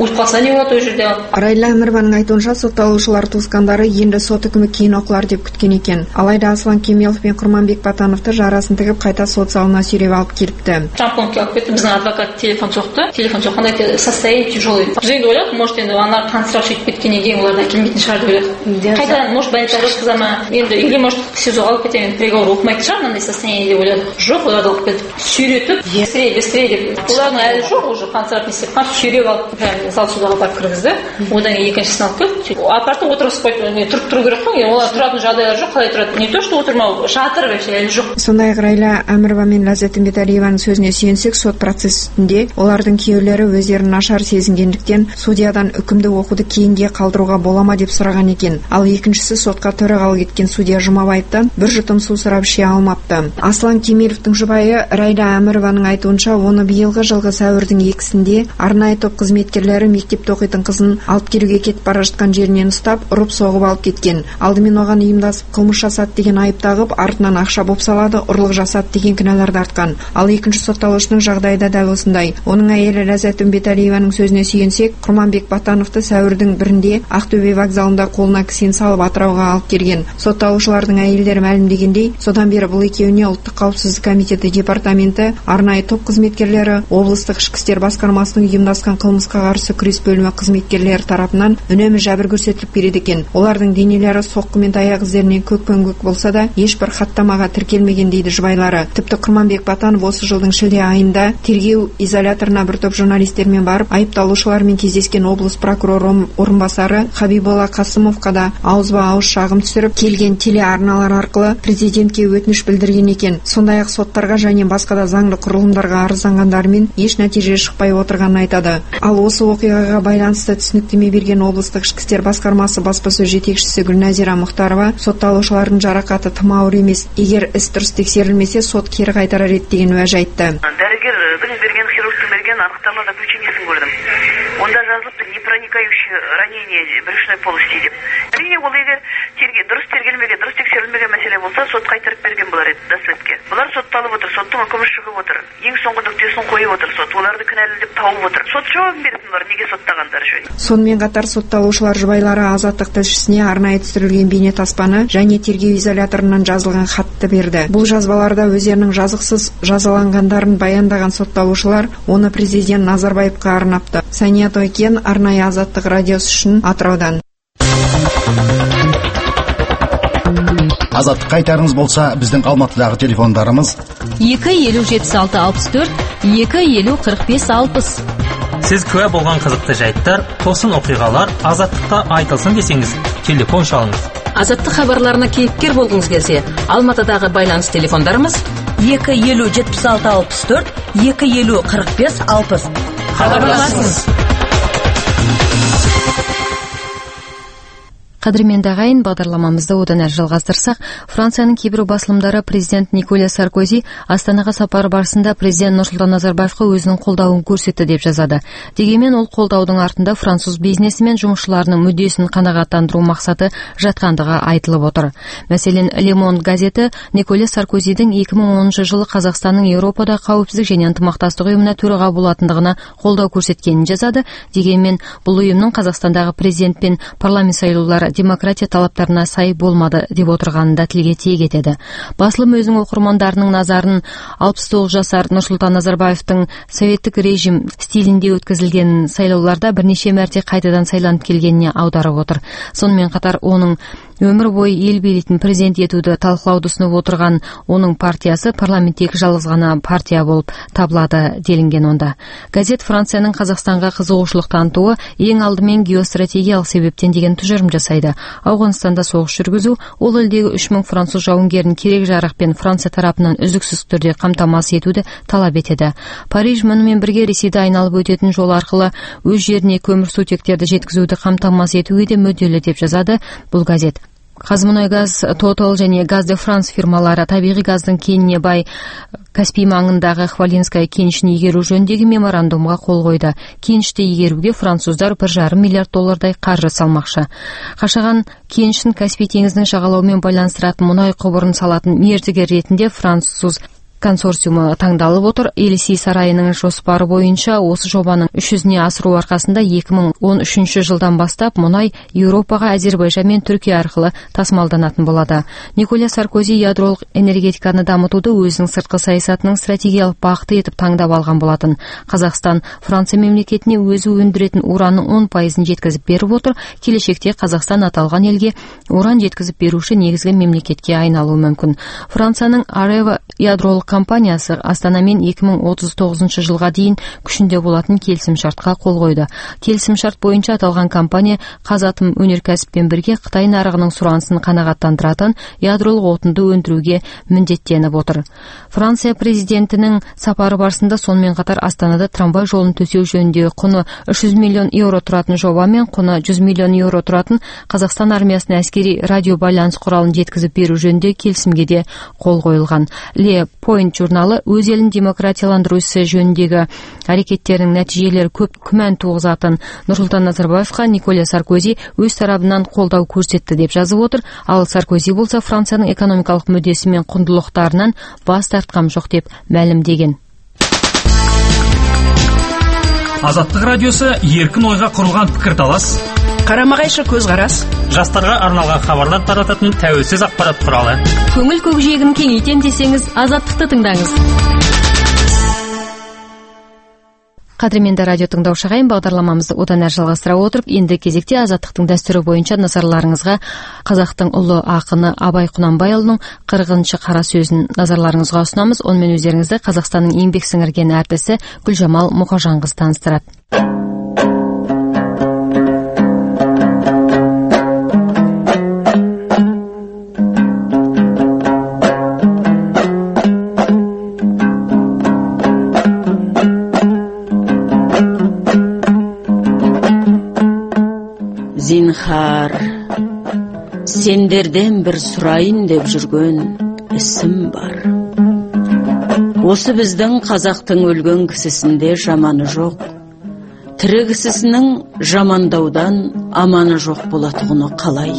вот ол жерде. Райла Әмірованың айтуынша, сотталушылар туысқандары енді сот үкімі кейін оқылар деп күткен екен. Алайда Аслан Кемелов пен Құрманбек Батановты жарасын тігіп қайта сот залына сүйреп алып келіпті. Шампуньке алып кетті, біздің адвокат телефон соқты. Телефон соққанда состояние тяжелый. Біз енді ойладық, может енді ана қансырап сөйтіп кеткеннен кейін олардан келмейтін шығар деп ойладық. Қайтадан может больницаға жатқыза ма? Енді или может СИЗОға алып кетемін, приговор оқымайтын шығар мынандай состояние деп ойладық. Жоқ, оларды алып кетіп сүйретіп, быстрее деп. Олардың әлі жоқ уже қансырап не істеп, сүйреп алып зал судаға барып кіргізді. Одан кейін екіншісін алып келді. Апарты отырғызып қойды. Тұрып тұру керек қой. Олар тұратын жағдайлар жоқ. Қалай тұрады? Не то что отырмау, жатыр вообще әлі жоқ. Сондай-ақ Райла Әмірова мен Ләззат Үмбетәлиеваның сөзіне сүйенсек, сот процесінде олардың күйеулері өздерін нашар сезінгендіктен судьядан үкімді оқуды кейінге қалдыруға болама деп сұраған екен. Ал екіншісі сотқа төрағалы кеткен судья Жұмабаевтан бір жұтым су сұрап іше алмапты. Аслан Кемеловтың жұбайы Райла Әмірованың айтуынша, оны биылғы жылғы сәуірдің 2-сінде арнайы топ қызметкерлері мектепте оқитын қызын алып келуге кетіп бара жатқан жерінен ұстап, ұрып соғып алып кеткен. Алдымен оған ұйымдасып қылмыс жасады деген айып тағып, артынан ақша бопсалады, ұрлық жасады деген кінәларды артқан. Ал екінші сотталушының жағдайы да дәл осындай. Оның әйелі Ләззат Үмбетәлиеваның сөзіне сүйенсек, Құрманбек Батановты сәуірдің 1-інде Ақтөбе вокзалында қолына кісен салып Атырауға алып келген. Сотталушылардың әйелдері мәлімдегендей, содан бері бұл екеуіне Ұлттық қауіпсіздік комитеті департаменті, арнайы топ қызметкерлері, облыстық ішкі істер басқармасының ұйымдасқан қылмысқа қарсы күрес бөлімі қызметкерлері тарапынан үнемі жәбір көрсетіліп келеді екен. Олардың денелері соққы мен таяқ іздерінен көк болса да, ешбір хаттамаға тіркелмеген дейді жұбайлары. Тіпті Құрманбек Батанов осы жылдың шілде айында тергеу изоляторына бір топ журналистермен барып, айыпталушылармен кездескен облыс прокуроры орынбасары Хабиболла Қасымовқа да ауызба-ауыз шағым түсіріп, келген телеарналар арқылы президентке өтініш білдірген екен. Сондай-ақ соттарға және басқа да заңды құрылымдарға арызданғандармен еш нәтиже шықпай отырғанын айтады. Ал осы оқиғаға байланысты түсініктеме берген облыстық ішкі істер басқармасы баспасөз жетекшісі Гүлназира Мұхтарова, сотталушылардың жарақаты тым ауыр емес, егер іс дұрыс тексерілмесе, сот кері қайтарар еді деген уәж айтты. Дәрігер біз берген хирургтың берген анықтама заключениесін көрдім. Онда жазылыпты непроникающее ранение брюшной полости деп. Әрине ол егер дұрыс тергелмеген, дұрыс тексерілмеген мәселе болса, сот қайтарып берген болар еді доследке. Бұлар сотталып отыр, соттың үкімі шығып отыр. Ең соңғы нүктесін қойып отыр сот. Оларды кінәлі деп тауып отыр. Сот жауабын берсін, олар неге соттағандар жөнінде. Сонымен қатар сотталушылар жұбайлары Азаттық тілшісіне арнайы түсірілген бейнетаспаны және тергеу изоляторынан жазылған хатты берді. Бұл жазбаларда өздерінің жазықсыз жазаланғандарын баяндаған сотталушылар оны президент Назарбаевқа арнапты. Сания Тойкен, арнайы Азаттық радиосы үшін Атыраудан. Азаттық қайтарыңыз болса, біздің Алматыдағы телефондарымыз 2-50-76-64, 2-50-45-60. Сіз куә болған қызықты жайттар, тосын оқиғалар Азаттыққа айтылсын десеңіз, телефон шалыңыз. Азаттық хабарларына кейіпкер болғыңыз келсе, Алматыдағы байланыс телефондарымыз 2-50-76-64, 2-50-45-60. Хабарласыңыз. Қадірменді ағайын, бағдарламамызды одан әрі жалғастырсақ, Францияның кейбір басылымдары президент Николя Саркози Астанаға сапар барысында президент Нұрсұлтан Назарбаевқа өзінің қолдауын көрсетті деп жазады. Дегенмен ол қолдаудың артында француз бизнесі мен жұмысшыларының мүддесін қанағаттандыру мақсаты жатқандығы айтылып отыр. Мәселен, Le Monde газеті Николя Саркозидің 2010 жылы Қазақстанның Еуропада қауіпсіздік және ынтымақтастық ұйымына төраға болатындығына қолдау көрсеткенін жазады. Дегенмен, бұл ұйымның Қазақстандағы президент пен парламент сайлаулары демократия талаптарына сай болмады деп отырғанын да тілге тиек етеді. Басылым өзінің оқырмандарының назарын 69 жасар Нұрсұлтан Назарбаевтың советтік режим стилінде өткізілген сайлауларда бірнеше мәрте қайтадан сайланып келгеніне аударып отыр. Сонымен қатар оның өмір бойы ел билейтін президент етуді талқылауды ұсынып отырған оның партиясы парламенттегі жалғыз ғана партия болып табылады делінген онда. Газет Францияның Қазақстанға қызығушылық танытуы ең алдымен геостратегиялық себептен деген тұжырым жасайды. Ауғанстанда соғыс жүргізу, ол елдегі 3000 француз жауынгерін керек жарақпен Франция тарапынан үздіксіз түрде қамтамасыз етуді талап етеді. Париж мұнымен бірге Ресейді айналып өтетін жол арқылы өз жеріне көмірсутектерді жеткізуді қамтамасыз етуге де мүдделі деп жазады бұл газет. Қазмұнайгаз, Total және Газ де Франс фирмалары табиғи газдың кеніне бай Каспий маңындағы Хвалинская кенішін игеру жөніндегі меморандумға қол қойды. Кенішті игеруге француздар $1,5 миллиард қаржы салмақшы. Қашаған кенішін Каспий теңізінің жағалауымен байланыстыратын мұнай құбырын салатын мердігер ретінде француз консорциумы таңдалып отыр. Елисей сарайының жоспары бойынша осы жобаның 300-не асыру арқасында 2013 жылдан бастап мұнай Еуропаға Әзербайжан мен Түркия арқылы тасымалданатын болады. Николя Саркози ядролық энергетиканы дамытуды өзінің сыртқы саясатының стратегиялық бағыты етіп таңдап алған болатын. Қазақстан Франция мемлекетіне өзі өндіретін уранның 10% жеткізіп беріп отыр. Келешекте Қазақстан аталған елге уран жеткізіп беруші негізгі мемлекетке айналуы мүмкін. Францияның Арева ядролық компаниясы Астанамен 2039 жылға дейін күшінде болатын келісімшартқа қол қойды. Келісімшарт бойынша аталған компания Қазатом өнеркәсіппен бірге Қытай нарығының сұранысын қанағаттандыратын ядролық отынды өндіруге міндеттеніп отыр. Франция президентінің сапары барысында сонымен қатар Астанада трамвай жолын төсеу жөніндегі құны 300 миллион евро тұратын жоба мен құны 100 миллион евро тұратын Қазақстан армиясына әскери радио байланыс құралын жеткізіп беру жөнінде келісімге де қол қойылған. Le Point журналы өз елін демократияландыру ісі жөніндегі әрекеттерінің нәтижелері көп күмән туғызатын Нұрсұлтан Назарбаевқа Николя Саркози өз тарабынан қолдау көрсетті деп жазып отыр. Ал Саркози болса Францияның экономикалық мүддесі мен құндылықтарынан бас тартқан жоқ деп мәлімдеген. Азаттық радиосы еркін ойға құрылған пікірталас, қарама-қайшы көзқарас, жастарға арналған хабарлар тарататын тәуелсіз ақпарат құралы. Көңіл көкжиегін кеңейтем десеңіз, Азаттықты тыңдаңыз. Қадірменді радио тыңдаушы ағайын, бағдарламамызды одан әрі жалғастыра отырып, енді кезекте Азаттықтың дәстүрі бойынша назарларыңызға қазақтың ұлы ақыны Абай Құнанбайұлының 40-шы қара сөзін назарларыңызға ұсынамыз. Онымен өздеріңізді Қазақстанның еңбек сіңірген әртісі Гүлжамал Мұқажанқызы таныстырады. Зинхар, сендерден бір сұрайын деп жүрген ісім бар. Осы біздің қазақтың өлген кісісінде жаманы жоқ. Тірі кісісінің жамандаудан аманы жоқ болатұғыны қалай?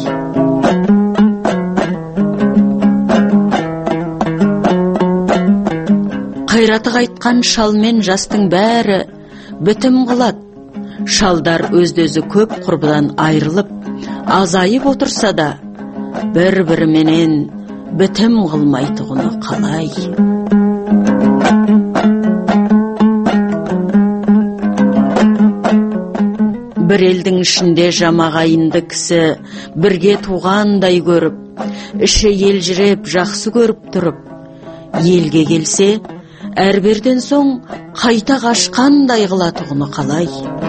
Қайраты қайтқан шал мен жастың бәрі бітім қылады. Шалдар өзді-өзі көп құрбыдан айрылып, азайып отырса да, бір-біріменен бітім қылмайтұғыны қалай? Бір елдің ішінде жамағайынды кісі бірге туғандай көріп, іші елжіреп жақсы көріп тұрып, елге келсе, әрберден соң қайта қашқандай қылатұғыны қалай?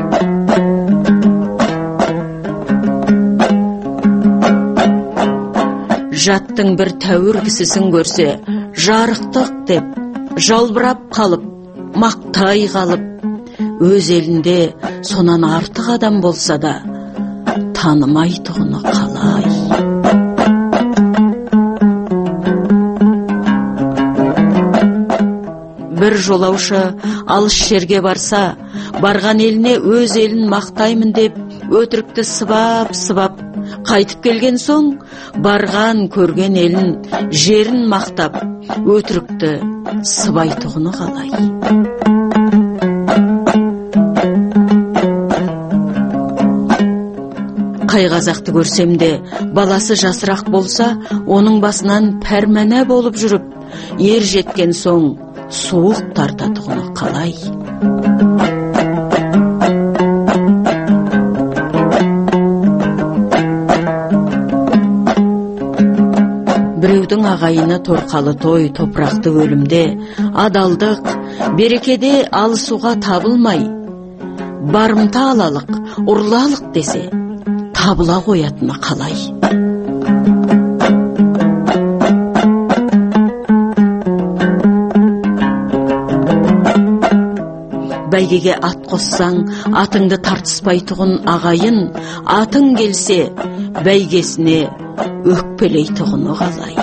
Жаттың бір тәуір кісісін көрсе, жарықтық деп, жалбырап қалып, мақтай қалып, өз елінде сонан артық адам болса да, танымайтұғыны қалай? Бір жолаушы алыс жерге барса, барған еліне өз елін мақтаймын деп, өтірікті сыбап, қайтып келген соң, барған көрген елін, жерін мақтап, өтірікті сыбайтұғыны қалай? Қай қазақты көрсем де, баласы жасырақ болса, оның басынан пәрмәнә болып жүріп, ер жеткен соң, суық тартатұғыны қалай? Біреудің ағайыны торқалы той, топырақты өлімде, адалдық, берекеде алысуға табылмай, барымта алалық, ұрлалық десе, табыла қоятыны қалай? Бәйгеге ат қоссаң, атыңды тартыспайтұғын ағайын, атың келсе, бәйгесіне өкпелейтұғыны қалай?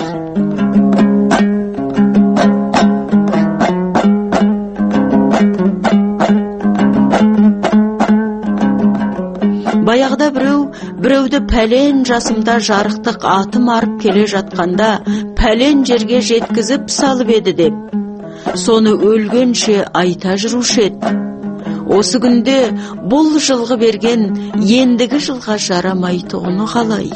Баяғыда біреуді пәлен жасымда жарықтық атым арып келе жатқанда, пәлен жерге жеткізіп салып еді деп, соны өлгенше айта жүруші еді. Осы күнде бұл жылғы берген ендігі жылға жарамайтұғыны қалай?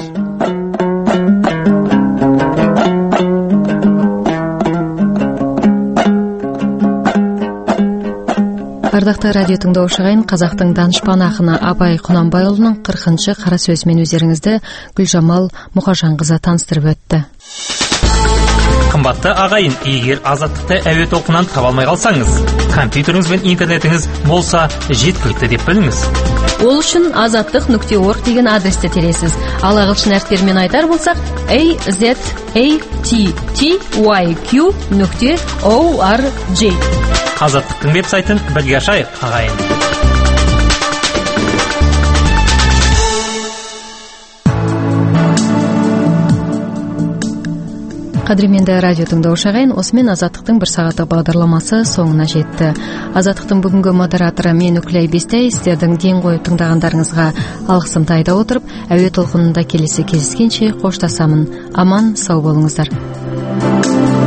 Ардақты радио тыңдаушығайын, қазақтың данышпан ақыны Абай Құнанбайұлының 40-шы қара сөзімен өздеріңізді Гүлжамал Мұқажанқызы таныстырып өтті. Қымбатты ағайын, егер азаттықты әуе толқынынан таба алмай қалсаңыз, компьютеріңіз бен интернетіңіз болса жеткілікті деп біліңіз. Ол үшін azatliq.org деген адресті тересіз. Ал ағылшын әріптерімен айтар болсақ, azattyq.org. Азаттықтың веб-сайтын бірге ашайық, ағайын. Қадірменді радио тыңдаушы ағайын, осымен Азаттықтың бір сағаттық бағдарламасы соңына жетті. Азаттықтың бүгінгі модераторы мен Үкілай Бестай, сіздердің ден қойып тыңдағандарыңызға алғысымды айта отырып, әуе толқынында келесі кездескенше қоштасамын. Аман, сау болыңыздар.